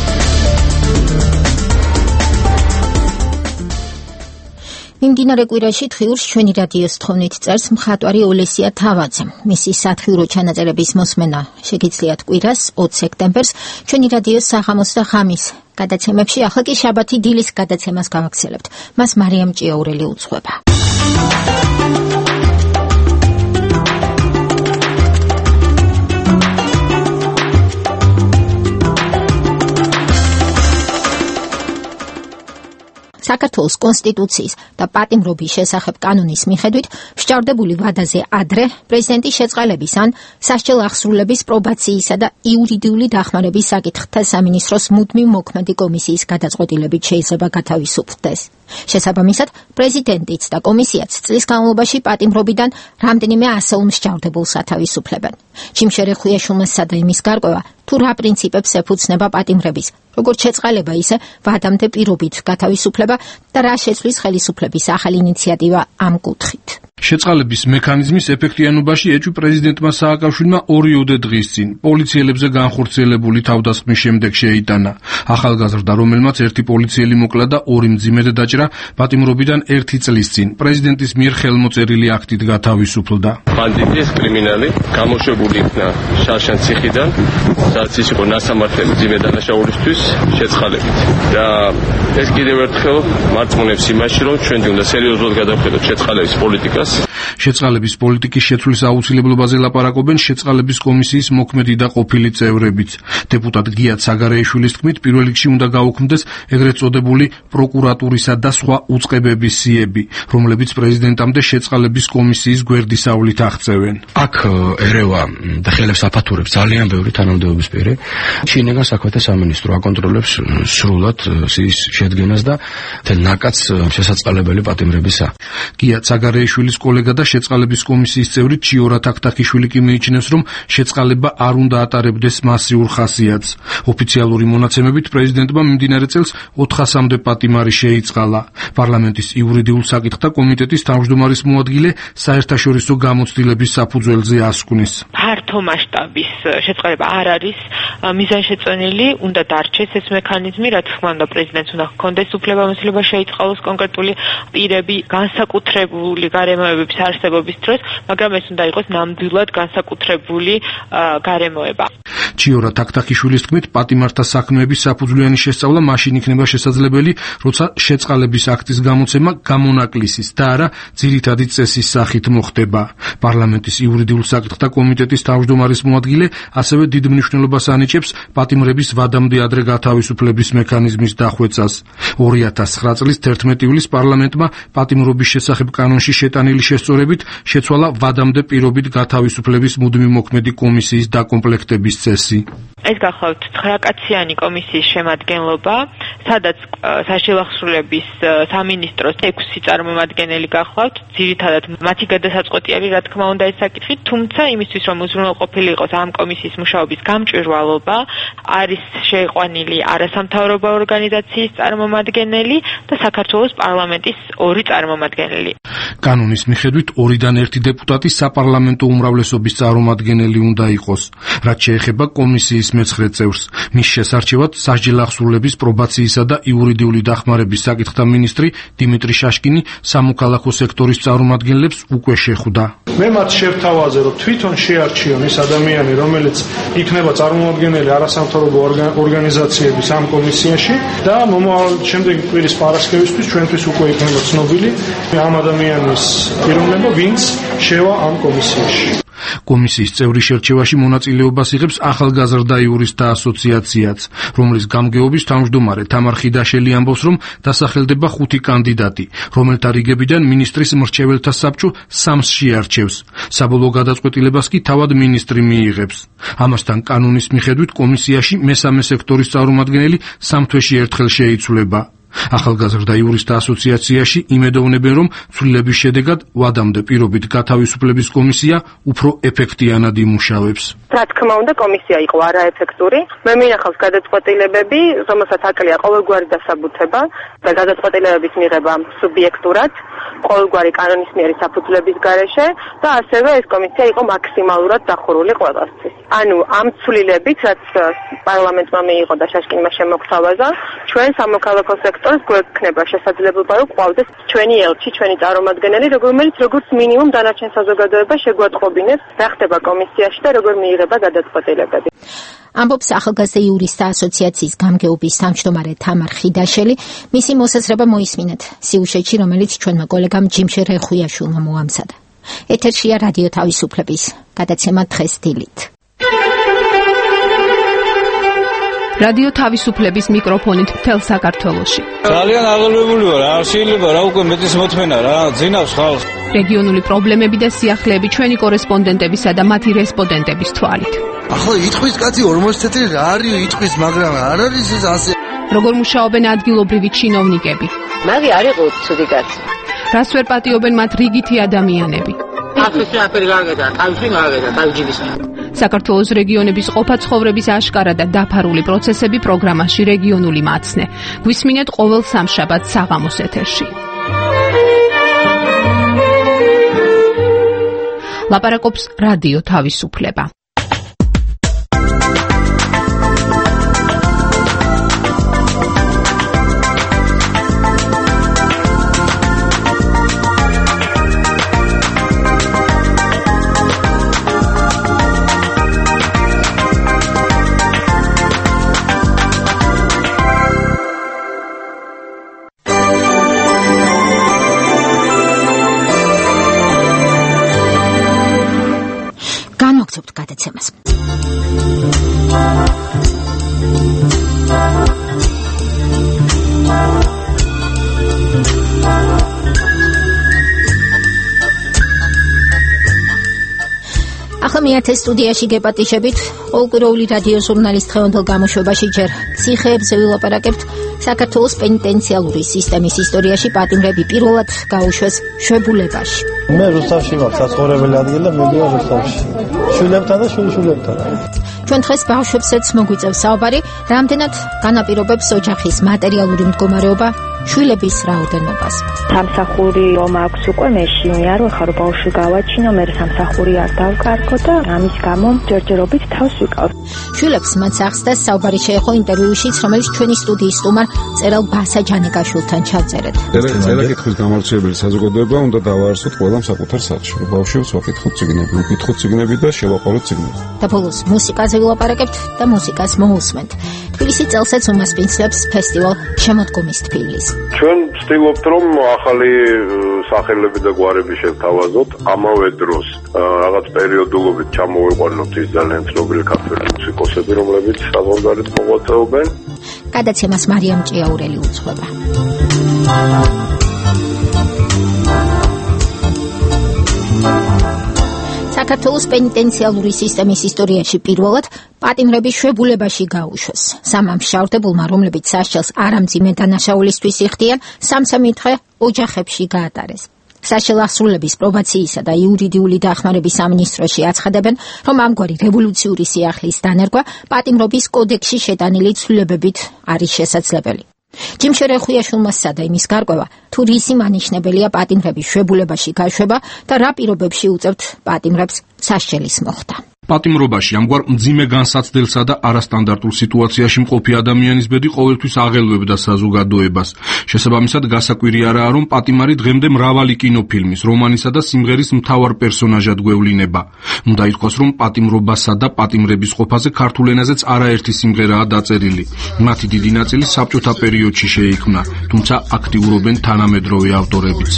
მიმდინარე კვირაში დღიურს ჩვენი რადიოს თხოვნით წერს მხატვარი ოლესია თავაძე. მისი სათხიურო ჩანაწერების მოსმენა შეგიძლიათ კვირას 20 სექტემბერს ჩვენი რადიოს საღამოს და ღამის გადაცემებში. ახლა კი შაბათი დილის გადაცემას გავაგრძელებთ. მას მარიამ ჭიაურელი უძღვება. საქართველოს კონსტიტუციის და პატიმრობის შესახებ კანონის მიხედვით მსჯავრდებული ვადაზე ადრე პრეზიდენტის შეწყალების ან სასჯელ აღსრულების პრობაციისა და იურიდიული დახმარების საკითხთა სამინისტროს მუდმივ მოქმედი კომისიის გადაწყვეტილებით შეიძლება გათავისუფლდეს. შესაბამისად, პრეზიდენტიც და კომისიაც წლის განმავლობაში პატიმრობიდან რამდენიმე ასეულ მსჯავრდებულს ათავისუფლებენ. ჯიმ შერეხუიაშვილმა სცადა იმის გარკვევა, თუ რა პრინციპებს ეფუძნება პატიმრების, როგორც შეწყალება, ისე ვადამდე პირობით გათავისუფლება და რა შეცვლის ხელისუფლების ახალი ინიციატივა ამ კუთხით. შეწყალების მექანიზმის ეფექტიანობაში ეჭვი პრეზიდენტმა სააკაშვილმა 2 დღის წინ პოლიციელებზე განხორციელებული თავდასხმის შემდეგ შეიტანა. ახალგაზრდა, რომელმაც 1 პოლიციელი მოკლა და 2 მძიმედ დაჭრა, პატიმრობიდან 1 წლის წინ პრეზიდენტის მიერ ხელმოწერილი აქტით გათავისუფლდა. ბანდიტის კრიმინალი გამოშვებული იქნა შარშან ციხიდან, სადაც ის იყო ნასამართლე მძიმე დანაშაულისთვის შეწყალებით. და ეს კიდევ ერთხელ მარწმუნებს იმაში, რომ ჩვენ უნდა სერიოზულად გადავხედოთ შეწყალების პოლიტიკას. შეწყალების პოლიტიკის შეცვლის აუცილებლობაზე ლაპარაკობენ შეწყალების კომისიის მოქმედი და ყოფილი წევრებიც. დეპუტატ გიათ საგარეიშვილის თქმით, პირველ რიგში უნდა გაუქმდეს ეგრეთ წოდებული პროკურატურისა და სხვა უწყებების სიები, რომლებიც პრეზიდენტამდე შეწყალების კომისიის გვერდისავლით აღწევენ. აქ ერევა და ხელებს აფათურებს ძალიან ბევრი თანამდებობის პირი. შინაგან საქმეთა სამინისტრო აკონტროლებს სრულად ის შედგენას და თელ ნაკადს შესაწყალებელი პატიმრებისა. გიათ საგარეიშვილის კოლეგა და შეწყალების კომისიის წევრი ჩიორა თაქთაქიშვილი კი მიიჩნევს, რომ შეწყალება არ უნდა ატარებდეს მასიურ ხასიათს. ოფიციალური მონაცემებით პრეზიდენტმა მიმდინარე წელს 400-მდე პატიმარი შეიწყალა. პარლამენტის იურიდიულ საკითხთა კომიტეტის თავმჯდომარის მოადგილე საერთაშორისო გამოცდილების საფუძველზე ასკვნის. ფართო მასშტაბის შეწყალება არ არის მიზანშეწონილი, უნდა დარჩეს ეს მექანიზმი, რა თქმა უნდა პრეზიდენტს უნდა ჰქონდეს უფლებამოსილება შეიწყალოს კონკრეტული პირები განსაკუთრებული გარემოებების არსებობის დროს, მაგრამ ეს უნდა იყოს ნამდვილად განსაკუთრებული გარემოება. ჩიორა თაქთაქიშვილის თქმით, პატიმართა საქმეების საფუძვლიანი შესწავლა მაშინ იქნება შესაძლებელი, როცა შეწყალების აქტის გამოცემა გამონაკლისის და არა ძირითადი წესის სახით მოხდება. პარლამენტის იურიდიულ საკითხთა კომიტეტის თავმჯდომარის მოადგილე ასევე დიდ მნიშვნელობას ანიჭებს პატიმრების ვადამდე ადრე გათავისუფლების მექანიზმის დახვეწას. 2009 წლის 11 ივლისს პარლამენტმა პატიმრობის შესახებ კანონში შეტანილი შესწორებით შეცვალა ვადამდე პირობით გათავისუფლების მუდმივ მოქმედი კომისიის დაკომპლექტების წესი. ეს გახლავთ 9-კაციანი კომისიის შემადგენლობა, სადაც საშილახსრულების სამინისტროს 6 წარმომადგენელი გახლავთ, ძირითადად მათი გადასაწყვეტი არის, რა თქმა უნდა, ეს საკითხი, თუმცა იმისთვის, რომ უზრუნველყოფილი იყოს ამ კომისიის მუშაობის გამჭვირვალობა, არის შეიყვანილი არასამთავრობო ორგანიზაციის წარმომადგენელი და საქართველოს პარლამენტის 2 წარმომადგენელი. კანონის მიხედვით 2-დან 1 დეპუტატი საპარლამენტო უმრავლესობის წარმომადგენელი უნდა იყოს, რაც შეეხება კომისიის მეცხრე წევრს. მის შესარჩევად სასჯელახსრულების, პრობაციისა და იურიდიული დახმარების საკითხთა მინისტრი დიმიტრი შაშკინი სამოქალაქო სექტორის წარმომადგენლებს უკვე შეხვდა. მე მათ შევთავაზე, რომ თვითონ შეარჩიონ ის ადამიანი, რომელიც იქნება წარმომადგენელი არასამთავრობო ორგანიზაციების ამ კომისიაში და შემდეგი კვირის პარასკევისთვის ჩვენთვის უკვე იქნება ცნობილი ამ ადამიანის პიროვნება, ვინც შევა ამ კომისიაში. კომისიის წევრის შერჩევაში მონაწილეობას იღებს ახალგაზრდა იურისტთა ასოციაციაც, რომლის გამგეობის თავმჯდომარე თამარ ხიდაშელი ამბობს, რომ დასახელდება 5 კანდიდატი, რომელთა რიგებიდან მინისტრის მრჩეველთა საბჭო 3-ს შეარჩევს. საბოლოო გადაწყვეტილებას კი თავად მინისტრი მიიღებს. ამასთან კანონის მიხედვით კომისიაში მესამე სექტორის წარმომადგენელი 3 თვეში ერთხელ შეიცვლება. ახალგაზრდა იურისტთა ასოციაციაში იმედოვნებენ, რომ ცვლილების შედეგად ვადამდე პირობით გათავისუფლების კომისია უფრო ეფექტიანად იმუშავებს. რა თქმა უნდა, კომისია იყო არაეფექტური. მე მინახავს გადაწყვეტილებები, რომელსაც აკლია ყოველგვარი დასაბუთება და გადაწყვეტილებების მიღება სუბიექტურად, ყოველგვარი კანონისმიერი საფუძვლების გარეშე და ასევე ეს კომისია იყო მაქსიმალურად დახურული ყველასთვის. ანუ ამ ცვლილებით, რაც პარლამენტმა მიიღო და შაშკინმა შემოგთავაზა, ჩვენ სამოქალაქო სექტორს გვექნება შესაძლებლობა, რომ ყავდეს ჩვენი ელჩი, ჩვენი წარმომადგენელი, რომელიც როგორც მინიმუმ დანარჩენ საზოგადოებას შეგვატყობინებს, რა ხდება კომისიაში და როგორ მიიღება გადაწყვეტილებები. ამბობს ახალგაზრდა იურისტთა ასოციაციის გამგეობის თავმჯდომარე თამარ ხიდაშელი. მისი მოსაზრება მოისმინეთ სიუჟეტში, რომელიც ჩვენმა კოლეგამ ჯიმშე რეხუიაშვილმა მოამზადა. ეთერშია რადიო თავისუფლების გადაცემა დღეს დილით. რადიო თავისუფლების მიკროფონით მთელ საქართველოში. ძალიან აღელვებული ვარ, არ შეიძლება რა უკვე მეტის მოთმენა რა, ძინავს ხალხს. რეგიონული პრობლემები და სიახლეები ჩვენი კორესპონდენტებისა და მათი რესპონდენტების თვალით. ახლა იტყვის კაცი 40 წელი რა არის იტყვის, მაგრამ არ არის ეს ასე. როგორ მუშაობენ ადგილობრივი ჩინოვნიკები? მაგი არ იყო ცუდი კაცი. რას ვერ პატიობენ მათ რიგითი ადამიანები? ახლა აფერი გაგედა, თავში გაგედა, თავჯიბის. საქართველოს რეგიონების ყოფა-ცხოვრების აშკარა და დაფარული პროცესები პროგრამაში რეგიონული მაცნე. გვისმინეთ ყოველ სამშაბათს საღამოს ეთერში. ლაპარაკობს რადიო თავისუფლება. ახლა მეათე სტუდიაში გეპატიჟებით ყოველკვირეული რადიო ჟურნალის დღევანდელ გამოშვებაში ჯერ ციხეებზე ვილაპარაკებთ. საქართველოს პენიტენციალური სისტემის ისტორიაში პატიმრები პირველად გაუშვეს შვებულებაში. მე რუსთავში ვარ, საცხოვრებელი ადგილი და მიდივარ რუსთავში. შვილებთან და შვილიშვილებთან. ჩვენ დღეს ბავშვებსაც მოგვიწევს საუბარი, რამდენად განაპირობებს ოჯახის მატერიალური მდგომარეობა შვილების რაოდენობას. სამსახური რომ აქვს უკვე მე შივნიარო, ხა რომ ბავშვი გავაჩინო, მე სამსახური არ დავკარგო და ამის გამო ჯერჯერობით თავს ვიკავ. შვილებს მათ ახსდა საუბარი შეეხო ინტერვიუშიც, რომელიც ჩვენი სტუდიის სტუმარ წერალ ბასა ჯანეკაშვილთან ჩავწერეთ. წერა-კითხვის გამავრცელებელი საზოგადოება უნდა დავაარსოთ ყველამ საკუთარ სახლში. ბავშვებს ვაკითხოთ წიგნები, ვკითხოთ წიგნები და შევაყოლოთ წიგნები. და ბოლოს მუსიკაზე ვილაპარაკებთ და მუსიკას მოусმენთ. თბილისი წელსაც უმასპინძლებს ფესტივალ შემოდგომის თბილის. ჩვენ ვცდილობთ რომ ახალი სახელები და გვარები შევთავაზოთ, ამავე დროს რაღაც პერიოდულობით ჩამოვიყვანოთ ის ძალიან ცნობილი ქართველი მუსიკოსები, რომლებიც საზღვარგარეთ მოღვაწეობენ. გადაცემას მარიამ ჭიაურელი უძღვება. საქართველოს პენიტენციალური სისტემის ისტორიაში პირველად პატიმრები შვებულებაში გაუშვეს. სამამ მშავრდებულმა, რომლებიც სასჯელს არამძიმე დანაშაულისთვის იხდიან, 3 დღე ოჯახებში გაატარეს. სასჯელ აღსრულების პრობაციისა და იურიდიული დახმარების სამინისტროში აცხადებენ, რომ ამგვარი რევოლუციური სიახლის დანერგვა პატიმრობის კოდექსში შეტანილი ცვლილებებით არის შესაძლებელი. ჯიმშორე ხუიაშვილმა სცადა იმის გარკვევა, თუ რისი მანიშნებელია პატიმრების შვებულებაში გაშვება და რა პირობებში უწევთ პატიმრებს სასჯელის მოხდა. პატიმრობაში ამგვარ მძიმე განსაცდელსა და არასტანდარტულ სიტუაციაში მყოფი ადამიანის ბედი ყოველთვის აღელვებდა საზოგადოებას. შესაბამისად, გასაკვირი არაა, რომ პატიმარი დღემდე მრავალი კინოფილმის, რომანისა და სიმღერის მთავარ პერსონაჟად გვევლინება. უნდა ითქვას, რომ პატიმრობასა და პატიმრების ყოფაზე ქართულ ენაზეც არაერთი სიმღერაა დაწერილი. მათი დიდი ნაწილი საბჭოთა პერიოდში შეიქმნა, თუმცა აქტიურობენ თანამედროვე ავტორებიც.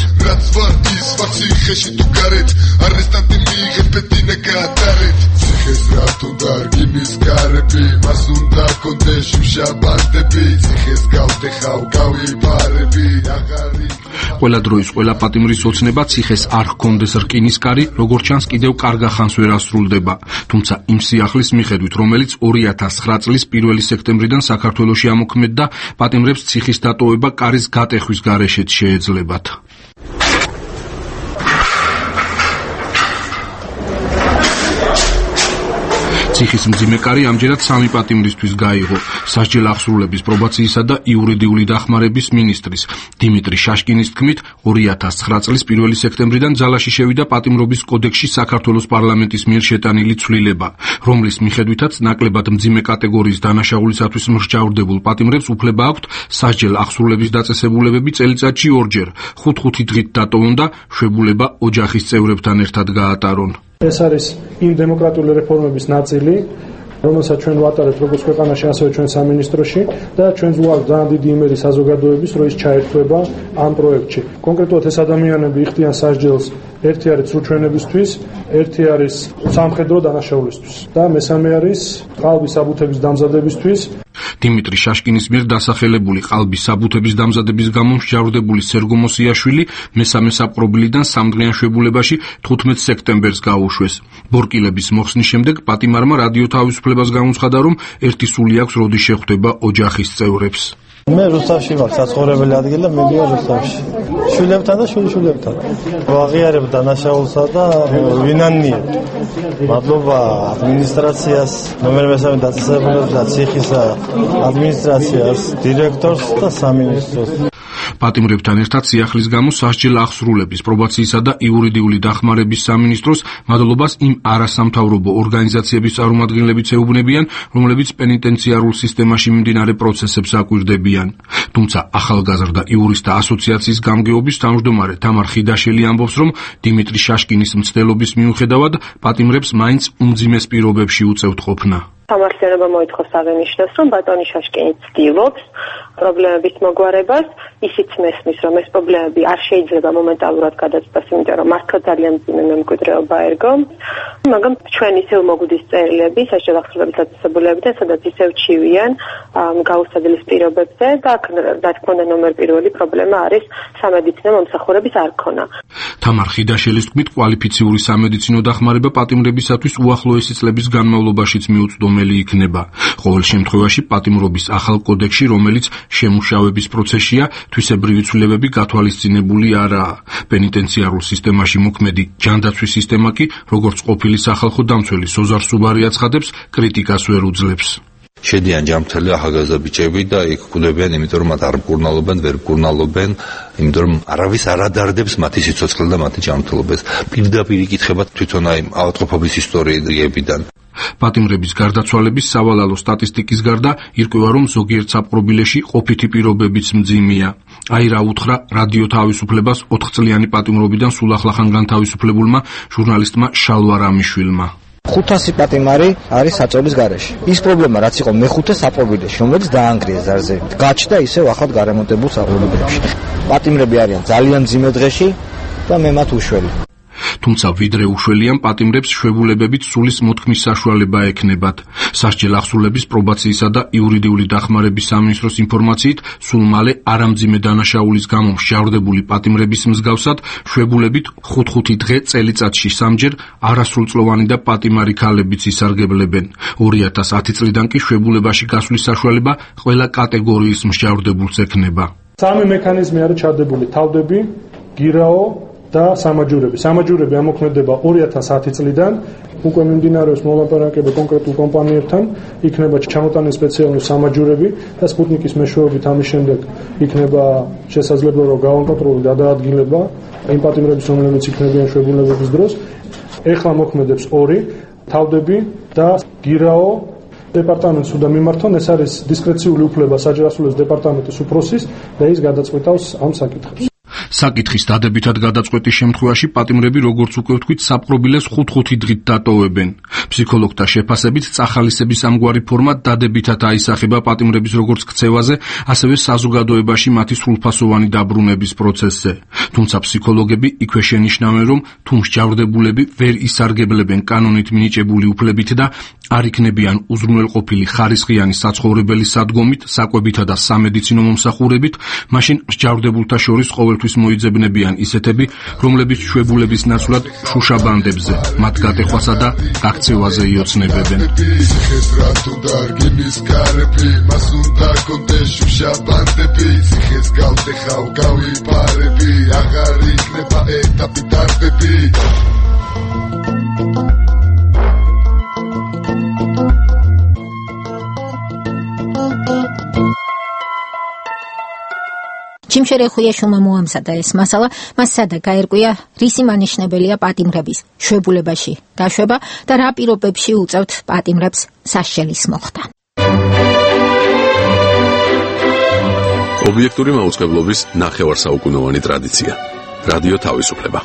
ციხეს რათ უნდა რგინის გარები, მას უნდა კონდეს შუშაბანდები, ციხეს გავდეხავ გავიფარები, აღარი ყველა დროის ყველა პატიმრის ოცნება ციხეს არ ჰქონდეს რკინის კარი, როგორც ჩანს კიდევ კარგა ხანს ვერ ასრულდება. თუმცა იმ სიახლის მიხედვით, რომელიც 2009 წლის 1 სექტემბრიდან საქართველოში ამოქმედდა, პატიმრებს ციხის დატოვება კარის გატეხვის გარეშეც შეეძლებათ. ციხის მძიმე კარი ამჯერად 3 პატიმრისთვის გაიღო. სასჯელ აღსრულების პრობაციისა და იურიდიული დახმარების მინისტრის დიმიტრი შაშკინის თქმით, 2009 წლის 1 სექტემბრიდან ძალაში შევიდა პატიმრობის კოდექსში საქართველოს პარლამენტის მიერ შეტანილი ცვლილება, რომლის მიხედვითაც ნაკლებად მძიმე კატეგორიის დანაშაულისათვის მსჯავრდებულ პატიმრებს უფლება აქვთ სასჯელ აღსრულების დაწესებულებები წელიწადში 2-ჯერ, 5-5 დღით დატოვონ და შვებულება ოჯახის წევრებთან ერთად გაატარონ. ეს არის იმ დემოკრატიული რეფორმების ნაწილი, რომელსაც ჩვენ ვატარებთ როგორც ქვეყანაში, ასევე ჩვენ სამინისტროში და ჩვენს გვაქვს ძალიან დიდი იმედი საზოგადოების, რომ ის ჩაერთვება ამ პროექტში. კონკრეტულად ეს ადამიანები იხდიან სასჯელს, ერთი არის სრულჩვენებისთვის, ერთი არის სამხედრო დანაშაულისთვის და მესამე არის ყალბის საბუთების დამზადებისთვის. დიმიტრი შაშკინის მიერ დასახელებული ყალბის საბუთების დამზადების გამო მსჯავრდებული სერგო მოსიაშვილი მესამე საპყრობილიდან 3-დღიან შვებულებაში 15 სექტემბერს გაუშვეს. ბორკილების მოხსნის შემდეგ პატიმარმა რადიო თავისუფლებას გამოცხადა, რომ ერთი სული აქვს, როდის შეხვდება ოჯახის წევრებს. მე რუსთავში ვარ, საცხოვრებელი ადგილი და მიდივარ რუსთავში. შვილებთან და შვილიშვილებთან. ვაღიარებ დანაშაულსა და ვინანია. მადლობა ადმინისტრაციას, ნომერ 3 დაწესებულებას და ციხის ადმინისტრაციას, დირექტორს და სამინისტროს. პატიმრებთან ერთად სიახლის გამო სასჯელ აღსრულების, პრობაციისა და იურიდიული დახმარების სამინისტროს მადლობას იმ არასამთავრობო ორგანიზაციების წარმომადგენლებიც ეუბნებიან, რომლებიც პენიტენციარულ სისტემაში მიმდინარე პროცესებს აკვირდებიან. თუმცა ახალგაზრდა იურისტთა ასოციაციის გამგეობის თავმჯდომარე თამარ ხიდაშელი ამბობს, რომ დიმიტრი შაშკინის მცდელობის მიუხედავად პატიმრებს მაინც უმძიმეს პირობებში უწევთ ყოფნა. სამართლიანობა მოითხოვს აღინიშნოს, რომ ბატონი შაშკინი ცდილობს პრობლემების მოგვარებას, ისიც მესმის, რომ ეს პრობლემები არ შეიძლება მომენტალურად გადაწყვეტას, იმიტომ რომ მართლა ძალიან მძიმე მემკვიდრეობა ერგო, მაგრამ ჩვენ ისევ მოგვდის წერილები საჯარო აღსრულების დაწესებულებიდან, სადაც ისევ ჩივიან გაუსადლის პირობებზე და რა თქმა უნდა ნომერ პირველი პრობლემა არის სამედიცინო მომსახურების არ ქონა. თამარ ხიდაშელის თქმით, კვალიფიციური სამედიცინო დახმარება პატიმრებისათვის უახლოესი წლების განმავლობაშიც მიუწვდომელი იქნება. ყოველ შემთხვევაში პატიმრობის ახალ კოდექსში, რომელიც შემუშავების პროცესია, თვისებრივი ცვლილებები გათვალისწინებული არაა. პენიტენციარულ სისტემაში მოქმედი ჯანდაცვის სისტემა კი, როგორც ყოფილი სახალხო დამცველი სოზარ სუბარი აცხადებს, კრიტიკას ვერ უძლებს. შედიან ჯანმრთელი ახალგაზრდა ბიჭები და იქ კვდებიან, იმიტომ რომ მათ არ მკურნალობენ, ვერ მკურნალობენ, იმიტომ რომ არავის არ ადარდებს მათი სიცოცხლე და მათი ჯანმრთელობა. პირდაპირ იკითხება თვითონ აი ავადმყოფობის ისტორიებიდან. პატიმრების გარდაცვალების სავალალო სტატისტიკის გარდა ირკვევა, რომ ზოგიერთ საპყრობილეში ყოფითი პირობებიც მძიმეა. აი რა უთხრა რადიო თავისუფლებას 4 წლიანი პატიმრობიდან სულ ახლახან განთავისუფლებულმა ჟურნალისტმა შალვა რამიშვილმა. 500 პატიმარი არის საწოლის გარეშე. ის პრობლემა, რაც იყო მეხუთე საპყრობილეში, რომელიც დაანგრიეს ზარზებით, გაჩნდა ისევ ახალ გარემონტებულ საპყრობილეებში. პატიმრები არიან ძალიან მძიმე დღეში და მე მათ უშველი. თუმცა ვიდრე უშველიან პატიმრებს შვებულებებით სულის მოთქმის საშუალება ექნებათ. სასჯელ აღსრულების პრობაციისა და იურიდიული დახმარების სამინისტროს ინფორმაციით, სულ მალე არამძიმე დანაშაულის გამო მსჯავრდებული პატიმრების მსგავსად შვებულებით 5 დღე წელიწადში სამჯერ არასრულწლოვანი და პატიმარი ქალებიც ისარგებლებენ. 2010 წლიდან კი შვებულებაში გასვლის საშუალება ყველა კატეგორიის მსჯავრდებულს ექნება. სამი მექანიზმი არის ჩადებული: თავდები, გირაო და სამაჯურები. სამაჯურები ამოქმედება 2010 წლიდან, უკვე მიმდინარეობს მოლაპარაკება კონკრეტულ კომპანიებთან, იქნება ჩამოტანილი სპეციალური სამაჯურები და სპუტნიკის მეშვეობით ამის შემდეგ იქნება შესაძლებლობა, რომ გავაკონტროლოთ გადაადგილება იმ პატიმრების, რომლებიც იქნებიან შვებულებების დროს. ეხლა მოქმედებს 2, თავდები და გირაო. დეპარტამენტს უნდა მიმართონ, ეს არის დისკრეციული უფლება საჯარო აღსრულების დეპარტამენტის უფროსის და ის გადაწყვეტავს ამ საკითხებს. საკითხის დადებითად გადაწყვეტის შემთხვევაში პატიმრები, როგორც უკვე ვთქვით, საპყრობილეს 5 დღით დატოვებენ. ფსიქოლოგთა შეფასებით, წახალისების ამგვარი ფორმა დადებითად აისახება პატიმრების როგორც ქცევაზე, ასევე საზოგადოებაში მათი სრულფასოვანი დაბრუნების პროცესზე. თუმცა ფსიქოლოგები იქვე შენიშნავენ, რომ თუ მსჯავრდებულები ვერ ისარგებლებენ კანონით მინიჭებული უფლებით და არ იქნებიან უზრუნველყოფილი ხარისხიანი საცხოვრებელი სადგომით, საკვებითა და სამედიცინო მომსახურებით, მაშინ მსჯავრდებულთა შორის ყოველთვის მოიძებნებიან ისეთები, რომლებიც შვებულების ნაცვლად შუშაბანდებზე, მათ გატეხვასა და გაქცევაზე იოცნებებენ. ჩიმშერე ხუიაშვილმა მოამზადა ეს მასალა, მას სადა გაერკვია, რისი მანიშნებელია პატიმრების შვებულებაში გაშვება და რა პირობებში უწევთ პატიმრებს სასჯელის მოხდა. ობიექტური მაუწყებლობის ნახევარსაუკუნოვანი ტრადიცია. რადიო თავისუფლება.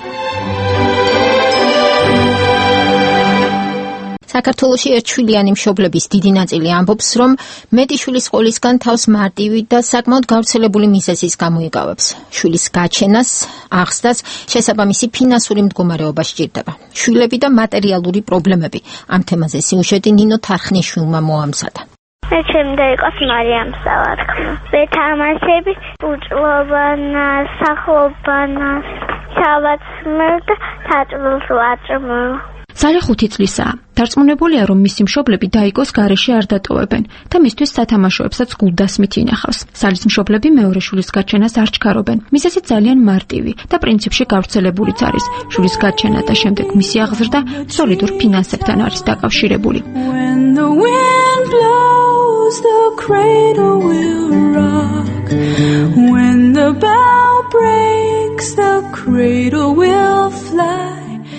საქართველოში ერთშვილიანი მშობლების დიდი ნაწილი ამბობს, რომ მეტი შვილის ყოლისგან თავს მარტივი და საკმაოდ გავრცელებული მიზეზის გამო იკავებს. შვილის გაჩენას, აღზრდას შესაბამისი ფინანსური მდგომარეობა სჭირდება. შვილები და მატერიალური პრობლემები. ამ თემაზე სიუჟეტი ნინო თარხნიშვილმა მოამზადა. მე ჩემდა იყოს მარიამსალა თქმა. ვეთამაშები უჭლობანას, სახლობანას, ჩავაცმევ და თაჭმელს ვაჭმევ. ზარი 5 წლისაა. დარწმუნებულია, რომ მისი მშობლები დაიგოს გარეშე არ დატოვებენ და მისთვის სათამაშოებსაც გულდასმით ინახავს. სალის მშობლები მეორე შვილის გაჩენას არ ჩქარობენ. მიზეზი ძალიან მარტივი და პრინციპში გავრცელებულიც არის. შვილის გაჩენა და შემდეგ მისი აღზრდა სოლიდურ ფინანსებთან არის დაკავშირებული. The cradle will rock. When the bough breaks, the cradle will fly.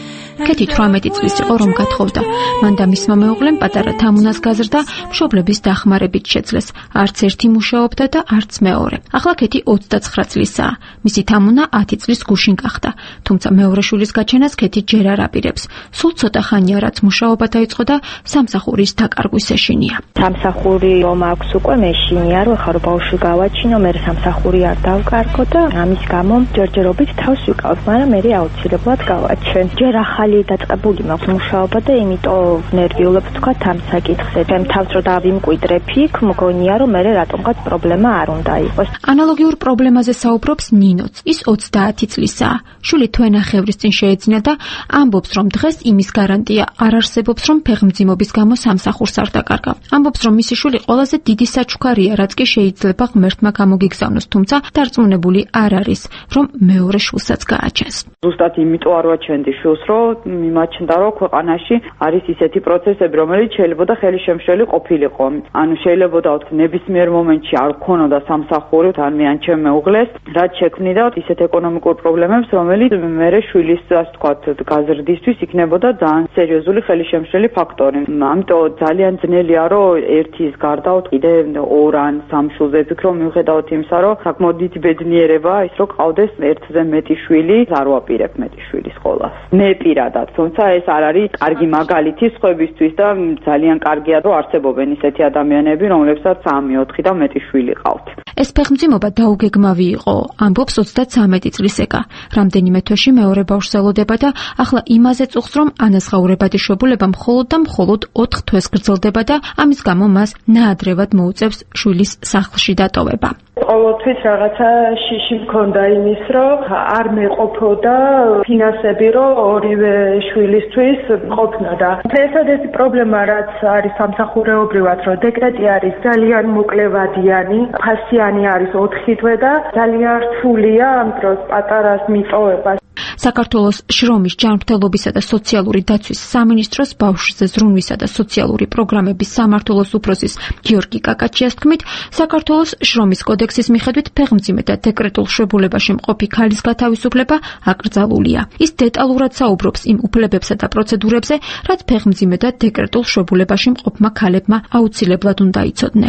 კეთი 18 წლის იყო, რომ გათხოვდა. მან და მისმა მეუღლემ პატარა თამუნას გაზრდა მშობლების დახმარებით შეძლეს. არც ერთი მუშაობდა და არც მეორე. ახლა კეთი 29 წლისაა. მისი თამუნა 10 წლის გუშინ გახდა. თუმცა მეორე შვილის გაჩენას კეთი ჯერ არ აპირებს. სულ ცოტა ხანია რაც მუშაობა დაიწყო და სამსახურის დაკარგვის ეშინია. სამსახური რომ აქვს უკვე მეშინია, რომ ხარო ბავშვი გავაჩინო, მე სამსახური არ დავკარგო და ამის გამო ჯერჯერობით თავს ვიკავებ, მაგრამ მე აუცილებლად გავაჩენ. ჯერ ახალი დაწყებული მაქვს მუშაობა და იმიტომ ნერვიულობ თქვა ამ საკითხზე. მე თავს რო დავიმკვიდრებ იქ, მგონია რომ მე რატომღაც პრობლემა არ უნდა იყოს. ანალოგიურ პრობლემაზე საუბრობს ნინოც. ის 30 წლისაა. შვილი თვენახევრის წინ შეეძინა და ამბობს, რომ დღეს იმის გარანტია არ არსებობს, რომ ფეხმძიმობის გამო სამსახურს არ დაკარგა. ამბობს, რომ მისი შვილი ყველაზე დიდი საჩუქარია, რაც კი შეიძლება ღმერთმა გამოგიგზავნოს, თუმცა დარწმუნებული არ არის, რომ მეორე შვილსაც გააჩენს. ზუსტად იმიტომ არ ვაჩვენდი შვილს, რომ მიმაჩნდა, რომ ქვეყანაში არის ისეთი პროცესები, რომელიც შეიძლება ხელი შემშელი ყოფილიყო. ანუ შეიძლება ნებისმიერ მომენტში არ ქონოდა სამსახური, ან მე ან ჩემ მეუღლეს, რაც შექმნიდა ისეთ ეკონომიკურ პრობლემებს, რომელიც მერე შვილის, ასე ვთქვათ, გაზრდისთვის იქნებოდა ძალიან სერიოზული ხელშემშელი ფაქტორი. ამიტომ ძალიან ძნელია, რომ ერთის გარდა კიდე 2 ან 3 შვილზე ვფიქრობ, მიუხედავად იმისა, რომ საკმაოდ დიდი ბედნიერება ის, რომ ყავდეს ერთზე მეტი შვილი, არ ვაპირებ მეტი შვილის სკოლას. მე პირადად, თუმცა ეს არ არის კარგი მაგალითი სხვებისთვის და ძალიან კარგია, რომ არსებობენ ისეთი ადამიანები, რომლებსაც 3-4 და მეტი შვილი ყავთ. ეს ფეხმძიმობა დაუგეგმავი იყო, ამბობს 33 წლის ეკა. რამდენიმე თვეში მეორე ბავშვს ელოდება და ახლა იმაზე წუხს, რომ ანაზღაურებადი შვებულება მხოლოდ და მხოლოდ 4 თვეს გრძელდება და ამის გამო მას ნაადრევად მოუწევს შვილის სახლში დატოვება. ყოველთვის რაღაცა შიში მქონდა იმის, რომ არ მეყოფოდა ფინანსები, რომ ორივე შვილისთვის ყოფნოდა. ერთადერთი პრობლემა რაც არის სამსახურეობრივად, რომ დეკრეტი არის ძალიან მოკლევადიანი, ფასიანი არის 4 თვე და ძალიან რთულია ამ დროს პატარას მიტოვება. საქართველოს შრომის, ჯანმრთელობისა და სოციალური დაცვის სამინისტროს ბავშვზე ზრუნვისა და სოციალური პროგრამების სამმართველოს უფროსის გიორგი კაკაჩიას თქმით, საქართველოს შრომის კოდექსის მიხედვით ფეხმძიმე და დეკრეტულ შვებულებაში მყოფი ქალის გათავისუფლება აკრძალულია. ის დეტალურად საუბრობს იმ უფლებებსა და პროცედურებზე, რაც ფეხმძიმე და დეკრეტულ შვებულებაში მყოფმა ქალებმა აუცილებლად უნდა იცოდნენ.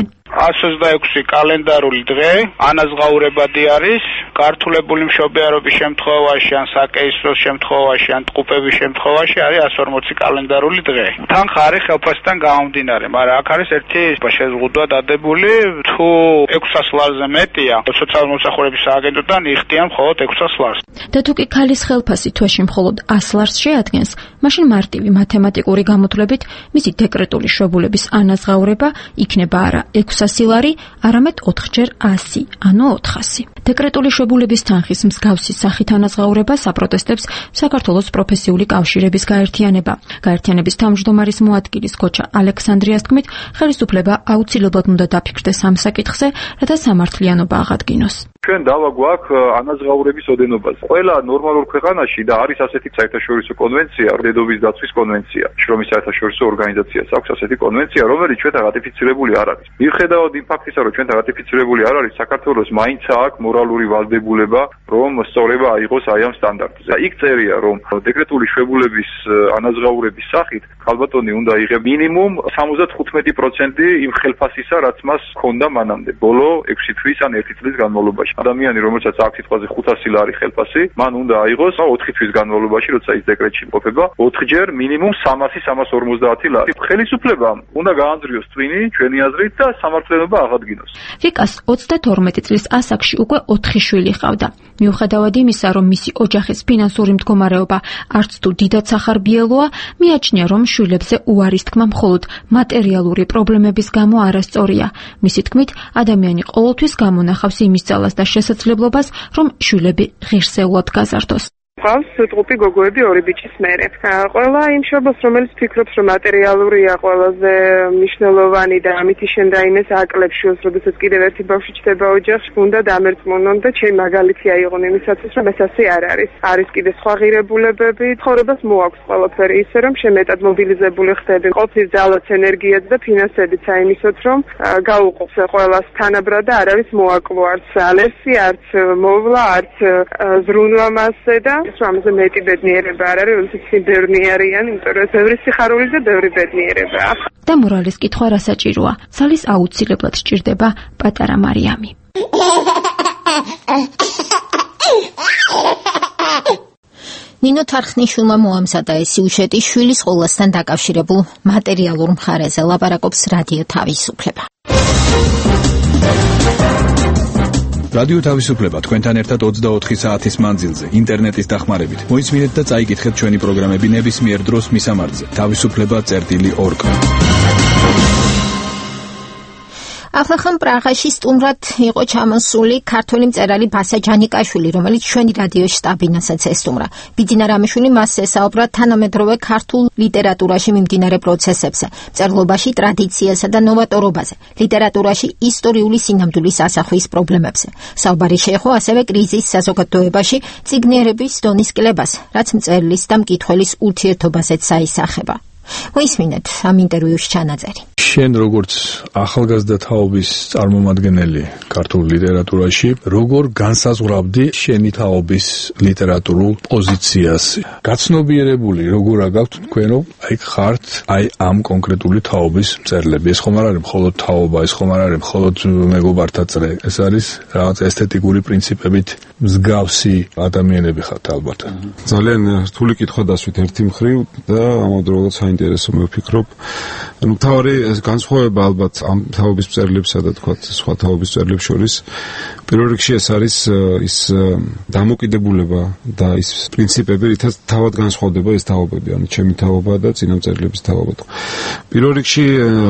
126 კალენდარული დღე ანაზღაურებადი არის გართულებული მშობიარობის შემთხვევაში ან საკეისროს შემთხვევაში ან ტყუპების შემთხვევაში არის 140 კალენდარული დღე. თანხა არის ხელფასთან გამომდინარე, მაგრამ აქ არის ერთი შეზღუდვა დადებული, თუ 600 ლარზე მეტია, სოციალური მომსახურების სააგენტოდან იხდიან მხოლოდ 600 ლარს. და თუ კი ქალის ხელფასი თვეში მხოლოდ 100 ლარს შეადგენს, მაშინ მარტივი მათემატიკური გამოთვლებით მისი დეკრეტული შვებულების ანაზღაურება იქნება არა 600 ლარი, არამედ 4-ჯერ 100, ანუ 400. დეკრეტული შვებულების თანხის მსგავსი სახით ანაზღაურებას აპროტესტებს საქართველოს პროფესიული კავშირების გაერთიანება. გაერთიანების თავმჯდომარის მოადგილის ქოჩა ალექსანდრიას თქმით, ხელისუფლება აუცილებლად უნდა დაფიქრდეს ამ საკითხზე, რათა სამართლიანობა აღადგინოს. ჩვენ დავა გვაქვს ანაზღაურების ოდენობაზე. ყველა ნორმალურ ქვეყანაში და არის ასეთი საერთაშორისო კონვენცია, დედობის დაცვის კონვენცია. შრომის საერთაშორისო ორგანიზაციას აქვს ასეთი კონვენცია, რომელიც ჩვენთან რატიფიცირებული არ არის. მიუხედავად იმ ფაქტისა, რომ ჩვენთან რატიფიცირებული არ არის, საქართველოს მაინც აქვს მორალური ვალდებულება, რომ სწორება აიღოს აი ამ სტანდარტზე. იქ წერია, რომ დეკრეტული შვებულების ანაზღაურების სახით ქალბატონი უნდა იღებს მინიმუმ 75% იმ ხელფასისა, რაც მას ჰქონდა მანამდე, ბოლო 6 თვის ან 1 წლის განმავლობაში. ადამიანი, რომელსაც აქვს სიტყვაზე 500 ლარი ხელფასი, მან უნდა აიღოს 4 თვის განმავლობაში, როცა ის დეკრეტში იმყოფება, 4-ჯერ მინიმუმ 300-350 ლარი. ხელისუფლებამ უნდა გაანძრიოს ტვინი ჩვენი აზრით და სამართლიანობა აღადგინოს. ვიკას 32 წლის ასაკში უკვე 4 შვილი ჰყავდა. მიუხედავად იმისა, რომ მისი ოჯახის ფინანსური მდგომარეობა არც თუ დიდად სახარბიელოა, მიაჩნია, რომ შვილებზე უარის თქმა მხოლოდ მატერიალური პრობლემების გამო არასწორია. მისი თქმით, ადამიანი ყოველთვის გამონახავს იმის ძალას და შესაძლებლობას, რომ შვილები ღირსეულად გაზარდოს. ყავს ტყუპი გოგოები 2 ბიჭის მერე. ყველა იმ შობელს, რომელიც ფიქრობს, რომ მატერიალურია ყველაზე მნიშვნელოვანი და ამითი შენ რაიმეს აკლებს შვილს, როდესაც კიდევ ერთი ბავშვი ჩდება ოჯახში, უნდა დამერწმუნონ და ჩემი მაგალითი აიღონ იმისათვის, რომ ეს ასე არ არის. არის კიდე სხვა ღირებულებები, ცხოვრებას მოაქვს ყველაფერი ისე, რომ შემეტად მობილიზებული ხდები. ყოფნის ძალაც, ენერგიაც და ფინანსებიც აიმისოთ, რომ გაუყოფს ყველას თანაბრად და არავის მოაკლო, არც ალერსი, არც მოვლა, არც ზრუნვა მასზე და რომ ამაზე მეტი ბედნიერება არ არის, როდესაც ისინი ბევრი არიან, იმიტომ რომ ბევრი სიხარული და ბევრი ბედნიერება. და მორალის კითხვა რა საჭიროა? სალის აუცილებლად სჭირდება პატარა მარიამი. ნინო თარხნიშვილმა მოამზადა ეს სიუჟეტი შვილის ყოლასთან დაკავშირებულ მატერიალურ მხარეზე, ლაპარაკობს რადიო თავისუფლება. რადიო თავისუფლება თქვენთან ერთად 24 საათის მანძილზე, ინტერნეტის დახმარებით. მოისმინეთ და წაიკითხეთ ჩვენი პროგრამები ნებისმიერ დროს მისამართზე. თავისუფლება.org. ახლახან პრაღაში სტუმრად იყო ჩამოსული ქართველი მწერალი ბასა ჯანიკაშვილი, რომელიც ჩვენი რადიო შტაბინასაც ესტუმრა. ბიძინა რამიშვილი მას ესაუბრა თანამედროვე ქართულ ლიტერატურაში მიმდინარე პროცესებზე, მწერლობაში ტრადიციასა და ნოვატორობაზე, ლიტერატურაში ისტორიული სინამდვილის ასახვის პრობლემებზე. საუბარი შეეხო ასევე კრიზისს საზოგადოებაში, წიგნიერების დონის კლებას, რაც მწერლის და მკითხველის ურთიერთობაზეც საისახება. მოისმინეთ ამ ინტერვიუში ჩანაწერი. შენ როგორც ახალგაზრდა თაობის წარმომადგენელი ქართულ ლიტერატურაში, როგორ განსაზღვრავდი შენი თაობის ლიტერატურულ პოზიციას? გაცნობიერებული როგორ აგავთ თქვენო, ხართ ამ კონკრეტული თაობის მწერლები. ეს ხომ არ არის მხოლოდ თაობა, ეს ხომ არ არის მხოლოდ მეგობართა წრე. ეს არის რაღაც ესთეტიკური პრინციპებით მსგავსი ადამიანები ხართ ალბათ. ძალიან რთული კითხვა დასვით ერთი მხრივ და ამავდროულად საინტერესო მევფიქრობ. მთავარი განსხვავება ალბათ ამ თაობის მწერლებსა და თქვათ სხვა თაობის მწერლებს შორის პირველ რიგში ეს არის ის დამოკიდებულება და ის პრინციპები, რითაც თავად განსხვავდება ეს თაობები, ანუ ჩემი თაობა და წინა მწერლების თაობა. პირველ რიგში,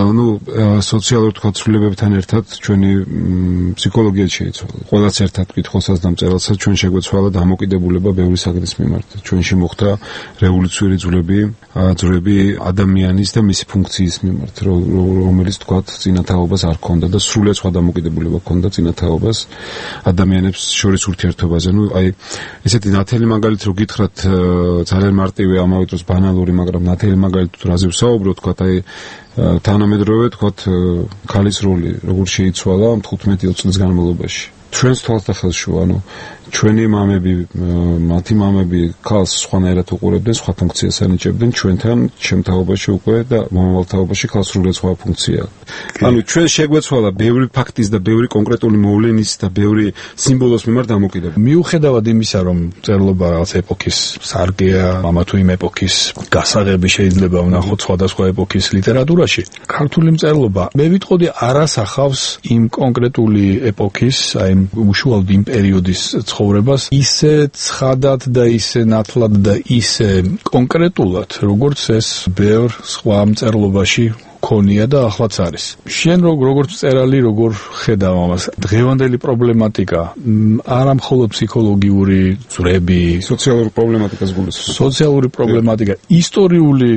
სოციალურ თქვათ ცვლილებებთან ერთად ჩვენი ფსიქოლოგია შეიცვალა. ყველას ერთად მკითხველსაც და მწერალსაც ჩვენ შეგვეცვალა დამოკიდებულება ბევრი საკითხის მიმართ. ჩვენში მოხდა რევოლუციური ძვრები ადამიანის და მისი ფუნქციის მიმართ, რომელიც თქვათ წინა თაობას არ ჰქონდა და სრულად სხვა დამოკიდებულება ჰქონდა წინა თაობას ადამიანებს შორის ურთიერთობაზე. ესეთი ნათელი მაგალითი რო გითხრათ, ძალიან მარტივი, ამავე დროს ბანალური, მაგრამ ნათელი მაგალითი რაზე ვსაუბრო, თქვათ თანამედროვე, თქვათ ქალის როლი როგორ შეიცვალა 15-20 წლის განმავლობაში. ჩვენს თვალსაჩინო, ჩვენი მამები, მათი მამები ქალს სხვანაირად უყურებდნენ, სხვა ფუნქციას ანიჭებდნენ, ჩვენთან ჩემ თაობაში უკვე და მომავალ თაობაში ქალს სრულად სხვა ფუნქცია. ჩვენ შეგვეცვალა ბევრი ფაქტის და ბევრი კონკრეტული მოვლენის და ბევრი სიმბოლოს მიმართ დამოკიდებულება. მიუხედავად იმისა, რომ მწერლობა რაღაც ეპოქის სარგეა, ამა თუ იმ ეპოქის გასაღები შეიძლება ვნახოთ სხვადასხვა ეპოქის ლიტერატურაში, ქართული მწერლობა, მე ვიტყოდი, არ ასახავს იმ კონკრეტული ეპოქის, უშუალოდ იმ პერიოდის ცხოვრებას ისე ცხადად და ისე ნათლად და ისე კონკრეტულად, როგორც ეს ბევრ სხვა მწერლობაში ქონია და ახლაც არის. შენ როგორც მწერალი, როგორ ხედავ ამას? დღევანდელი პრობლემატიკა, არა მხოლოდ ფსიქოლოგიური ძვრები, სოციალური პრობლემატიკას გულისხმობ. სოციალური პრობლემატიკა, ისტორიული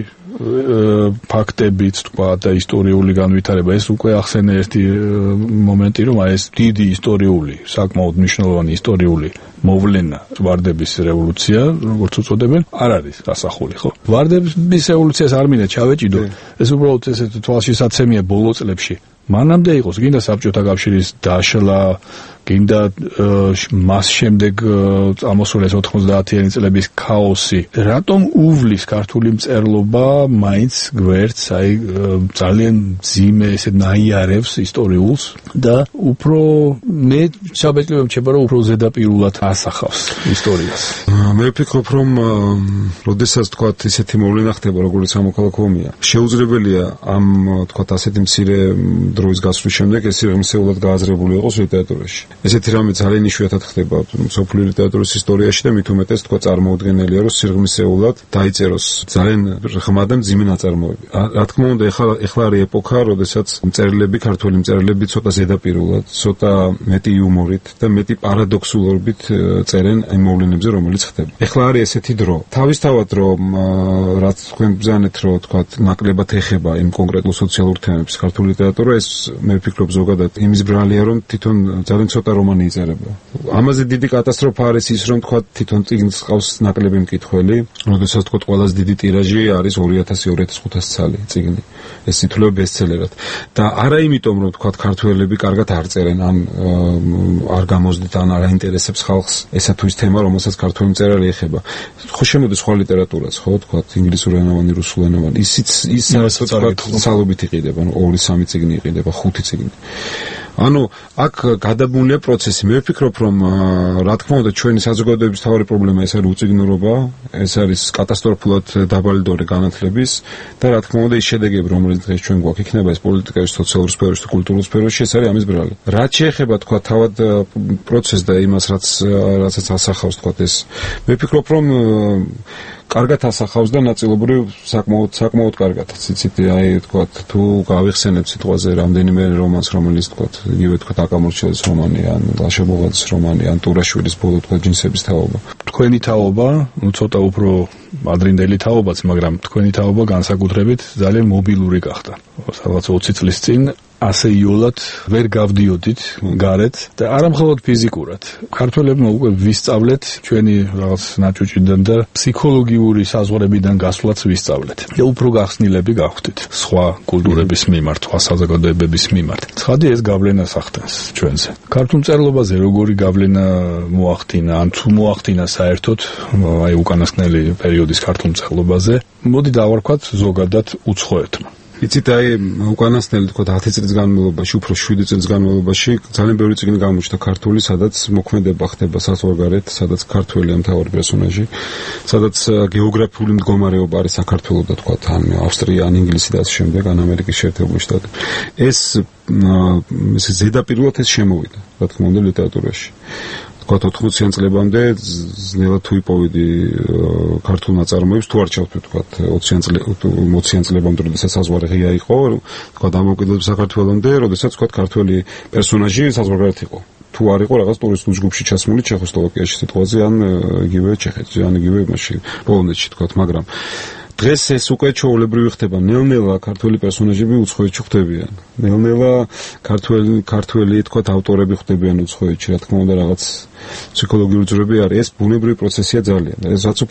ფაქტებიც თქვა და ისტორიული განვითარება. ეს უკვე ახსენე ერთი მომენტი, რომ ეს დიდი ისტორიული, საკმაოდ მნიშვნელოვანი ისტორიული მოვლენა, ვარდების რევოლუცია, როგორც უწოდებენ, არ არის ასახული, ხო? ვარდების რევოლუციას არ მინდა ჩავეჭიდო. ეს უბრალოდ ესეთ თვალშისაცემია ბოლო წლებში. მანამდე იყოს გინდა საბჭოთა კავშირის დაშლა, გინდა მას შემდეგ წამოსულეს 90-იანი წლების ქაოსი. რატომ უვლის ქართული მწერლობა მაინც გვერდს, ძალიან მძიმე ესეთ ნაიარევს ისტორიულს და უფრო მე საბედნიერო მრჩება, რომ უფრო ზედაპირულად ასახავს ისტორიას. მე ვფიქრობ, რომ როდესაც თქვათ ისეთი მოვლენა ხდება, როგორც სამოქალაქო ომია, შეუძლებელია ამ თქვათ ასეთი მცირე დროის გასვლის შემდეგ ეს სიღრმისეულად გააზრებული იყოს ლიტერატურაში. ესეთი რამე ძალიან იშვიათად ხდება მსოფლიო ლიტერატურის ისტორიაში და მით უმეტეს თქვა წარმოუდგენელია, რომ სიღრმისეულად დაიწეროს ძალიან ღრმა და მძიმე ნაწარმოები. რა თქმა უნდა, ეხლა არის ეპოქა, როდესაც მწერლები, ქართული მწერლები ცოტა ზედაპირულად, ცოტა მეტი იუმორით და მეტი პარადოქსულობით წერენ იმ მოვლენებზე, რომელიც ხდება. ეხლა არის ესეთი დრო. თავისთავად რომ რაც თქვენ ბრძანეთ, რომ თქვა ნაკლებად ეხება იმ კონკრეტულ სოციალურ თემებს ქართული ლიტერატურა, ეს მე ვფიქრობ ზოგადად იმის ბრალია, რომ თვითონ ძალიან ცოტა რომანი იწერება. ამაზე დიდი კატასტროფა არის ის, რომ თქვა თვითონ წიგნს ყავს ნაკლები მკითხველი, როდესაც თქვა ყველაზე დიდი ტირაჟი არის 2000-2500 ცალი წიგნი. ეს ითვლება ბესტსელერად. და არა იმიტომ, რომ თქვა ქართველები კარგად არ წერენ, ან არ გამოზდით, ან არ აინტერესებს ხალხს ესა თუ ის თემა, რომელსაც ქართველი მწერალი ეხება. ხო შემოდის სხვა ლიტერატურაც, ხო, თქვა ინგლისურენოვანი, რუსულენოვანი. ის სალობით იყიდება, 2-3 წიგნი იყიდება, 5 წიგნი. ანუ აქ გადაბუნია პროცესი. მე ვფიქრობ, რომ რა თქმა უნდა ჩვენი საზოგადოების მთავარი პრობლემა ეს არის უწიგნურობა, ეს არის კატასტროფულად დაბალი დონე განათლების და რა თქმა უნდა ის შედეგები, რომელიც დღეს ჩვენ გვაქვს, იქნება ეს პოლიტიკაში, სოციალურ სფეროში და კულტურულ სფეროში, ეს არის ამის ბრალი. რაც შეეხება თქვა თავად პროცესს და იმას, რაცაც ასახავს თქვა ეს, მე ვფიქრობ, რომ კარგად ასახავს და ნაწილობრივ საკმაოდ კარგად. იცით, აი თქვა თუ გავიხსენებ სიტყვაზე რამდენიმე რომანს, რომელიც თქვა, იგივე თქვა აკამორჩელის რომანი, ან ლაშებოღაძის რომანი, ან ტურაშვილის ბოლო თქვა ჯინსების თაობა. თქვენი თაობა, ცოტა უფრო ადრინდელი თაობაც, მაგრამ თქვენი თაობა განსაკუთრებით ძალიან მობილური გახდა. სადღაც 20 წლის წინ ასე იოლად ვერ გავდიოდით გარეთ და არა მხოლოდ ფიზიკურად. ქართველებმა უკვე ვისწავლეთ ჩვენი რაღაც ნაჭუჭიდან და ფსიქოლოგიური საზღვრებიდან გასვლაც ვისწავლეთ. და უფრო გახსნილები გავხდით სხვა კულტურების მიმართ, სხვა საზოგადოებების მიმართ. ცხადი ეს გავლენას ახდენს ჩვენზე. ქართულ მწერლობაზე როგორი გავლენა მოახდინა, ან თუ მოახდინა საერთოდ აი უკანასკნელი პერიოდის ქართულ მწერლობაზე, მოდი დავარქვათ ზოგადად უცხოეთმა. იცით, აი უკანასკნელი თქვა 10 წლის განმავლობაში, უფრო 7 წლის განმავლობაში ძალიან ბევრი წიგნი გამოჩნდა ქართული, სადაც მოქმედება ხდება საზღვარგარეთ, სადაც ქართველია მთავარი პერსონაჟი, სადაც გეოგრაფიული მდგომარეობა არის საქართველოს და თქვა ან ავსტრია, ან ინგლისი და ასე შემდეგ, ან ამერიკის შეერთებული შტატები. ეს ზედაპირულად ეს შემოვიდა, რა თქმა უნდა, ლიტერატურაში. 80-იან წლებამდე ძნელად თუ იპოვიდი ქართულ ნაწარმოებს, თუ არ ჩავთვლი თქვა 20-იან წლებამდე, როდესაც საზღვარი ღია იყო, თქვა დამოუკიდებლობის საქართველოსამდე, როდესაც თქვა ქართველი პერსონაჟი საზღვარგარეთ იყო. თუ არ იყო რაღაც ტურისტულ ჯგუფში ჩასმული ჩეხოსლოვაკიაში სიტყვაზე, ან იგივე ჩეხეთში, ან იგივე მაშინ პოლონეთში თქვა, მაგრამ დღეს ეს უკვე ჩვეულებრივი ხდება. ნელ-ნელა ქართველი პერსონაჟები უცხოეთში ხდებიან. ნელ-ნელა ქართველი თქვა ავტორები ხდებიან უცხოეთში, რა თქმა უნდა რაღაც ფსიქოლოგიური ძვრები არის. ეს ბუნებრივი პროცესია ძალიან. ეს რაც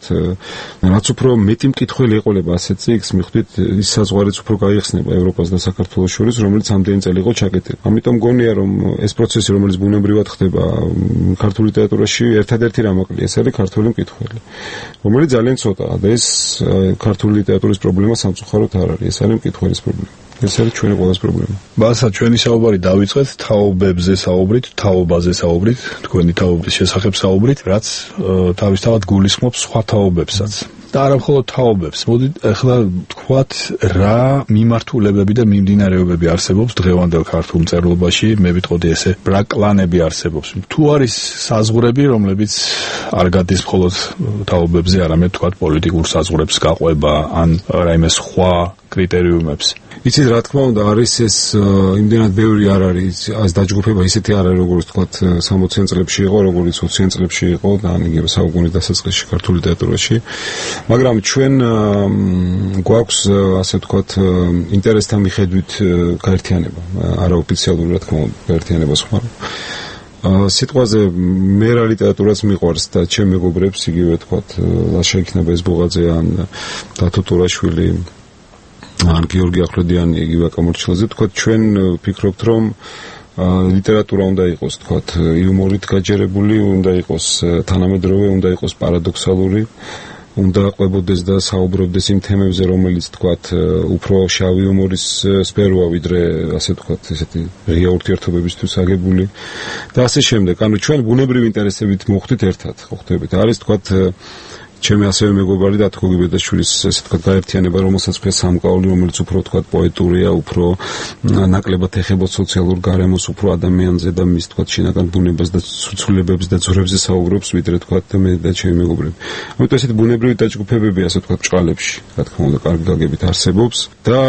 უფრო მეტი მკითხველი ეყოლება ასეთ წიგნს, მიხვდით, ის საზღვარიც უფრო გაიხსნება ევროპას და საქართველოს შორის, რომელიც ამდენი წელი იყო ჩაკეტილი. ამიტომ მგონია, რომ ეს პროცესი, რომელიც ბუნებრივად ხდება ქართულ ლიტერატურაში, ერთადერთი რამაკლია, ეს არის ქართული მკითხველი, რომელიც ძალიან ცოტაა და ეს ქართული ლიტერატურის პრობლემა სამწუხაროდ არ არის, ეს არის მკითხველის პრობლემა. ეს არის ჩვენი ყოველს პრობლემა. ბალსა, ჩვენი საუბარი დავიწყეთ თაობებზე საუბრით, თაობაზე საუბრით, თქვენი თაობის შესახებ საუბრით, რაც თავისთავად გულისხმობს სხვა თაობებსაც. და არა მხოლოდ თაობებს. მოდი ახლა თქვათ რა მიმართულებები და მიმდინარეობები არსებობს დღევანდელ ქართულ მწერლობაში, მე ვიტყოდი ესე ბრაკლანები არსებობს. თუ არის საზღვრები, რომლებიც არ გადის მხოლოდ თაობებზე, არამედ თქვათ პოლიტიკურ საზღვრებს გაყვება, ან რაიმე სხვა კრიტერიუმებს. იცით, რა თქმა უნდა, არის ეს იმდენად ბევრი არ არის, ეს დაჯგუფება ისეთი არ არის, როგორც თქვათ 60-იან წლებში იყო, როგორც 20-იან წლებში იყო და ან იგივე საუკუნის დასაწყისში ქართულ ლიტერატურაში. მაგრამ ჩვენ გვაქვს ასე ვთქვათ ინტერესთა მიხედვით გაერთიანება, არაოფიციალური რა თქმა უნდა გაერთიანება სხვა. სიტყვაზე მე რა ლიტერატურაც მიყვარს და ჩემ მეგობრებს იგივე ვთქვათ ლაშა იქნება ეს ბუღაძე ან დათო ტურაშვილი ან გიორგი ახვლედიანი იგივე აკამორჩილაძე ვთქვათ ჩვენ ვფიქრობთ რომ ლიტერატურა უნდა იყოს ვთქვათ იუმორით გაჯერებული, უნდა იყოს თანამედროვე, უნდა იყოს პარადოქსალური, უნდა ყვებოდეს და საუბრობდეს იმ თემებზე, რომელიც თქვათ უფრო შავი იუმორის სფეროა, ვიდრე ასე თქვათ ესეთი ღია ურთიერთობებისთვის აგებული და ასე შემდეგ. ანუ ჩვენ ბუნებრივი ინტერესებით მოხვდით ერთად, ხო ხდებით. არის თქვათ ჩემი ასევე მეგობარი და თქო გიბედაშვილის ესე თქვა გაერთიანება, რომელსაც ქვია სამკაული, რომელიც უფრო თქვა პოეტურია, უფრო ნაკლებად ეხება სოციალურ გარემოს, უფრო ადამიანზე და მის თქვა შინაგან ბუნებას და ცვლილებებს და ძვრებზე საუბრობს, ვიდრე თქვა მე და ჩემი მეგობრები. ამიტომ ესეთი ბუნებრივი დაჯგუფებები, ასე თქვა ბჭყალებში, რა თქმა უნდა, კარგი გაგებით არსებობს და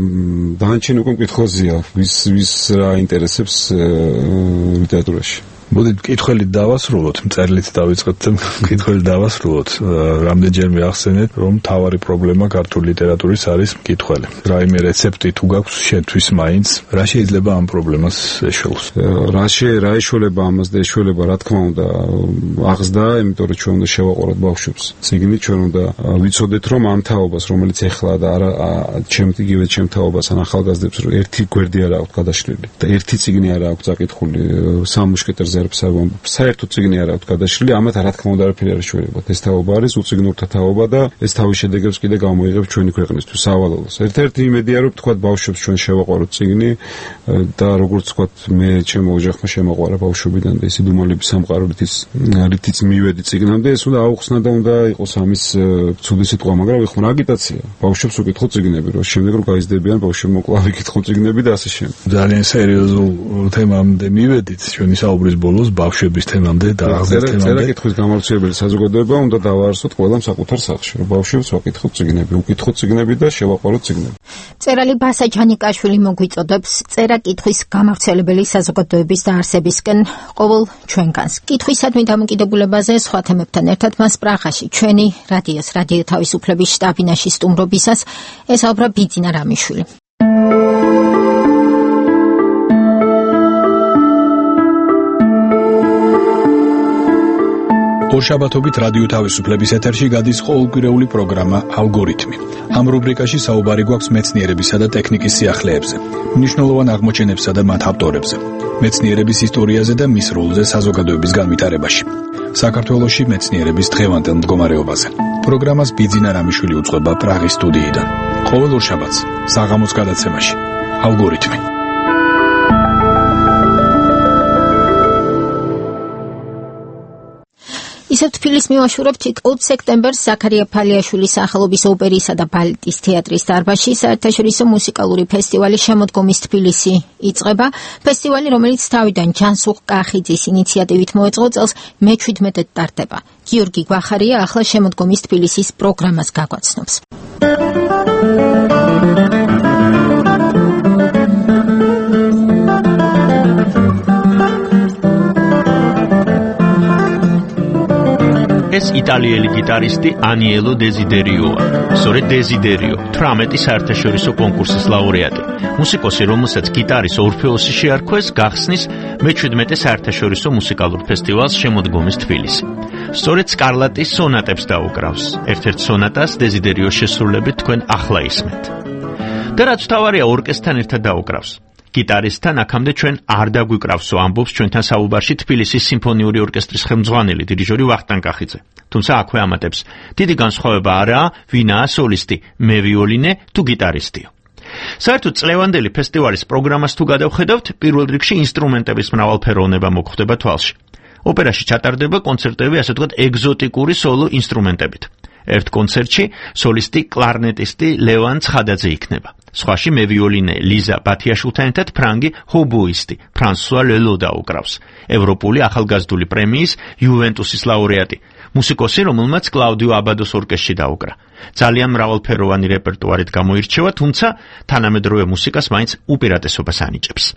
დანარჩენი უკვე მკითხველზეა, ვის რა ინტერესებს ლიტერატურაში. მოდით კითხველით დავასრულოთ, მწერლით დავიწყეთ და კითხველით დავასრულოთ. რამდენჯერმე ახსენეთ, რომ მთავარი პრობლემა ქართული ლიტერატურის არის კითხველი. რაიმე რეცეპტი თუ გაქვს შენთვის მაინც, რა შეიძლება ამ პრობლემას ეშველოს? რა ეშველება ამას და ეშველება, რა თქმა უნდა, აღზრდა, იმიტომ რომ ჩვენ უნდა შევაყუროთ ბავშვებს. წიგნი ჩვენ უნდა ვიცოდეთ, რომ ამ თაობას, რომელიც ეხლა და არა ჩემ თაობას ან ახალგაზრდებს ერთი გვერდი არ აქვს გადაშლილი და ერთი წიგნი არ აქვს წაკითხული სამ მუშკეტერზე საერთოდ წიგნი არ აქვს გადაშლილი, ამათ რა თქმა უნდა არაფერი არ შეიძლება. ეს თაობა არის უწიგნურთა თაობა და ეს თავის შედეგებს კიდე გამოიღებს ჩვენი ქვეყნისთვის სავალალოს. ერთ-ერთი იმედია რომ თქვა ბავშვებს ჩვენ შევაყაროთ წიგნი და როგორც თქვა მე ჩემო ოჯახმა შემაყარა ბავშვობიდან და ისი დუმალების სამყაროთიც მივედი წიგნამდე, ეს უნდა აუხსნა და უნდა იყოს ამის ცუდი სიტყვა, მაგრამ ეხლა რა აგიტაცია? ბავშვებს უკითხო წიგნები, რომ შემდეგ რომ გაიზრდებიან ბავშვებმა კვლავ იკითხონ წიგნები და ასე შემდეგ. ძალიან სერიოზულ თემამდე მივედით ჩვენი საუბრის ბოლოს ბავშვების თემამდე და აღზრდის თემამდე. წერა კითხვის გამავრცელებელი საზოგადოება უნდა დავაარსოთ ყველამ საკუთარ სახლში, რომ ბავშვებს ვაკითხოთ წიგნები, უკითხოთ წიგნები და შევაყაროთ წიგნები. მწერალი ბასა ჯანიკაშვილი მოგვიწოდებს წერა კითხვის გამავრცელებელი საზოგადოების დაარსებისკენ ყოველ ჩვენგანს. კითხვისადმი დამოკიდებულებაზე სხვა თემებთან ერთად მას პრაღაში ჩვენი რადიო თავისუფლების შტაბ-ბინაში სტუმრობისას ესაუბრა ბიძინა რამიშვილი. ორშაბათობით რადიო თავისუფლების ეთერში გადის ყოველკვირეული პროგრამა ალგორითმი. ამ რუბრიკაში საუბარი გვაქვს მეცნიერებისა და ტექნიკის სიახლეებზე, მნიშვნელოვან აღმოჩენებსა და მათ ავტორებზე, მეცნიერების ისტორიაზე და მის როლზე საზოგადოების განვითარებაში. საქართველოში მეცნიერების დღევანდელ მდგომარეობაზე. პროგრამას ბიძინა რამიშვილი უწყება პრაღის სტუდიიდან. ყოველ ორშაბათს საღამოს გადაცემაში ალგორითმი. ისევ თბილისს მივაშურებთ 20 სექტემბერს ზაქარია ფალიაშვილის სახელობის ოპერისა და ბალეტის თეატრის დარბაზში საერთაშორისო მუსიკალური ფესტივალი შემოდგომის თბილისი იწყება. ფესტივალი, რომელიც თავიდან ჯანსუღ კახიძის ინიციატივით მოეწყო წელს მე-17-ად ტარდება. გიორგი გვახარია ახლა შემოდგომის თბილისის პროგრამას გაგვაცნობს. ეს იტალიელი გიტარისტი ანიელო დეზიდერიოა. სწორედ დეზიდერიო 18 საერთაშორისო კონკურსის ლაურეატი. მუსიკოსი, რომელსაც გიტარის ორფეოსი შეარქვეს, გახსნის მე-17 საერთაშორისო მუსიკალურ ფესტივალს შემოდგომის თბილისი. სწორედ სკარლატის სონატებს დაუკრავს. ერთ-ერთ სონატას დეზიდერიოს შესრულებით თქვენ ახლა ისმენთ. და რაც თავარია, ორკესტრთან ერთად დაუკრავს. გიტარისტთან აქამდე ჩვენ არ დაგვიკრავსო, ამბობს ჩვენთან საუბარში თბილისის სიმფონიური ორკესტრის ხელმძღვანელი დირიჟორი ვახტანგ კახიძე. თუმცა აქვე ამატებს, დიდი განსხვავება არაა, ვინაა სოლისტი, მე ვიოლინე თუ გიტარისტიო. საერთოდ წლევანდელი ფესტივალის პროგრამას თუ გადავხედავთ, პირველ რიგში ინსტრუმენტების მრავალფეროვნება მოგხვდება თვალში. ოპერაში ჩატარდება კონცერტები, ასე ვთქვათ, ეგზოტიკური სოლო ინსტრუმენტებით. ერთ კონცერტში სოლისტი კლარნეტისტი ლევან ცხადაძე იქნება. სხვაში მე ვიოლინე ლიზა ბათიაშვილთან ერთად ფრანგი ჰობოისტი ფრანსუა ლელო დაუკრავს. ევროპული ახალგაზრდული პრემიის იუვენტუსის ლაურეატი, მუსიკოსი, რომელმაც კლაუდიო აბადოს ორკესტრში დაუკრა. ძალიან მრავალფეროვანი რეპერტუარით გამოირჩევა, თუმცა თანამედროვე მუსიკას მაინც უპირატესობას ანიჭებს.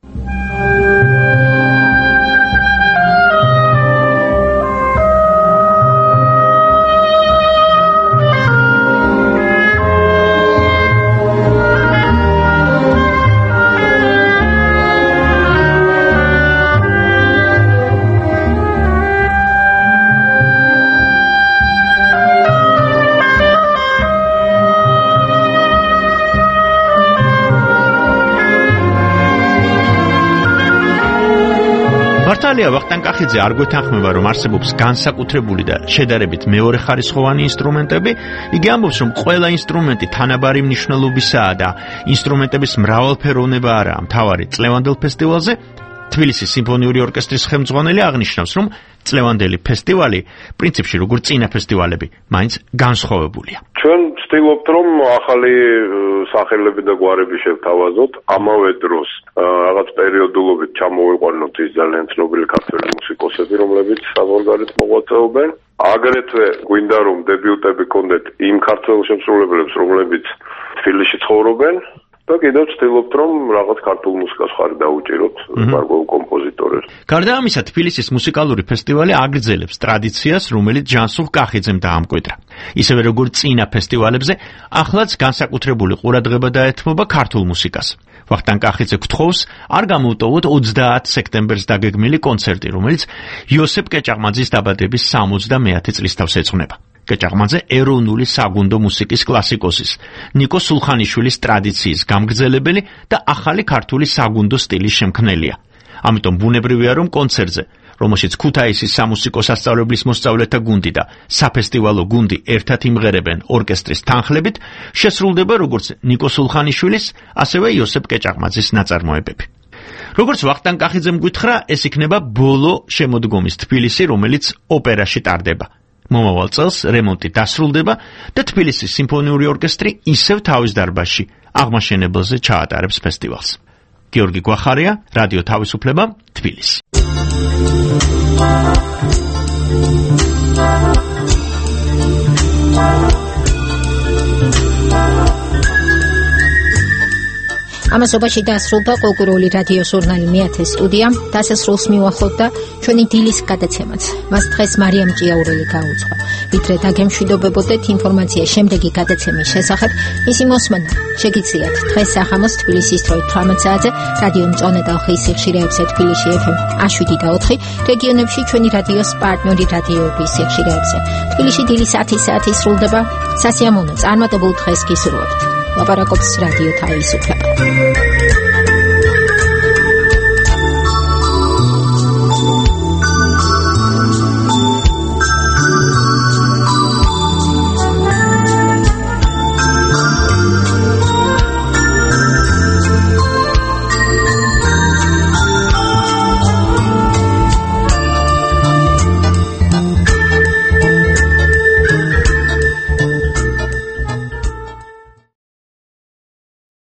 მართალია ვახტანგ კახიძე არ გვეთანხმება, რომ არსებობს განსაკუთრებული და შედარებით მეორეხარისხოვანი ინსტრუმენტები. იგი ამბობს, რომ ყველა ინსტრუმენტი თანაბარი მნიშვნელობისაა და ინსტრუმენტების მრავალფეროვნება არაა მთავარი წლევანდელ ფესტივალზე. თბილისის სიმფონიური ორკესტრის ხელმძღვანელი აღნიშნავს, რომ წლევანდელი ფესტივალი პრინციპში როგორც წინა ფესტივალები მაინც განსხვავებულია. ჩვენ ვცდილობთ, რომ ახალი სახელები და გვარები შევთავაზოთ, ამავე დროს რაღაც პერიოდულობით ჩამოვიყვანოთ ის ძალიან ცნობილი ქართველი მუსიკოსები, რომლებიც საზღვარგარეთ მოღვაწეობენ. აგრეთვე გვინდა რომ დებიუტები კონდეთ იმ ქართველ შემსრულებლებს, რომლებიც თბილისში ცხოვრობენ და კიდევ ვცდილობთ რომ რაღაც ქართულ მუსიკას ხარ დაუჭიროთ გარკვეულ კომპოზიტორებს. გარდა ამისა, თბილისის მუსიკალური ფესტივალი აგრძელებს ტრადიციას, რომელიც ჯანსუღ კახიძემ დაამკვიდრა. ისევე როგორც წინა ფესტივალებზე, ახლაც განსაკუთრებული ყურადღება დაეთმობა ქართულ მუსიკას. ვახტანგ კახიძე გთხოვს არ გამოუტოვოთ 30 სექტემბერს დაგეგმილი კონცერტი, რომელიც იოსებ კეჭაღმაძის დაბადების 70-მე წლის თავს ეძღვნება. კეჭაღმაძე ეროვნული საგუნდო მუსიკის კლასიკოსის, ნიკო სულხანიშვილის ტრადიციის გამგრძელებელი და ახალი ქართული საგუნდო სტილის შემქმნელია. ამიტომ ბუნებრივია, რომ კონცერტზე, რომელშიც ქუთაისის სამუსიკო სასწავლებლის მოსწავლეთა გუნდი და საფესტივალო გუნდი ერთად იმღერებენ ორკესტრის თანხლებით, შესრულდება როგორც ნიკო სულხანიშვილის, ასევე იოსებ კეჭაღმაძის ნაწარმოებები. როგორც ვახტანგ კახიძემ გითხრა, ეს იქნება ბოლო შემოდგომის თბილისი, რომელიც ოპერაში ტარდება. მომავალ წელს რემონტი დასრულდება და თბილისის სიმფონიური ორკესტრი ისევ თავის დარბაზში აღმაშენებელზე ჩაატარებს ფესტივალს. გიორგი გვახარია, რადიო თავისუფლება, თბილისი. ამასობაში დასრულდა კულტურული რადიო ჟურნალი მეათე სტუდია, დასასრულს მივახოთ და ჩვენი დილის გადაცემაც. მას დღეს მარიამ ჭიაურელი გაუძღვა. ვიდრე დაგემშვიდობებოდეთ ინფორმაცია შემდეგი გადაცემის შესახებ, მისი მოსმენა შეგიძლიათ დღეს სახამოს თბილისის დროით 18 საათზე რადიო მწვანე და ხის სიხშირეებზე თბილისში FM 107 და 4, რეგიონებში ჩვენი რადიოს პარტნიორი რადიოების სიხშირეებზე. თბილისში დილის 10 საათი სრულდება. სასიამოვნო წარმატებულ დღეს გისურვებთ. ლაპარაკობს რადიო თავისუფლება.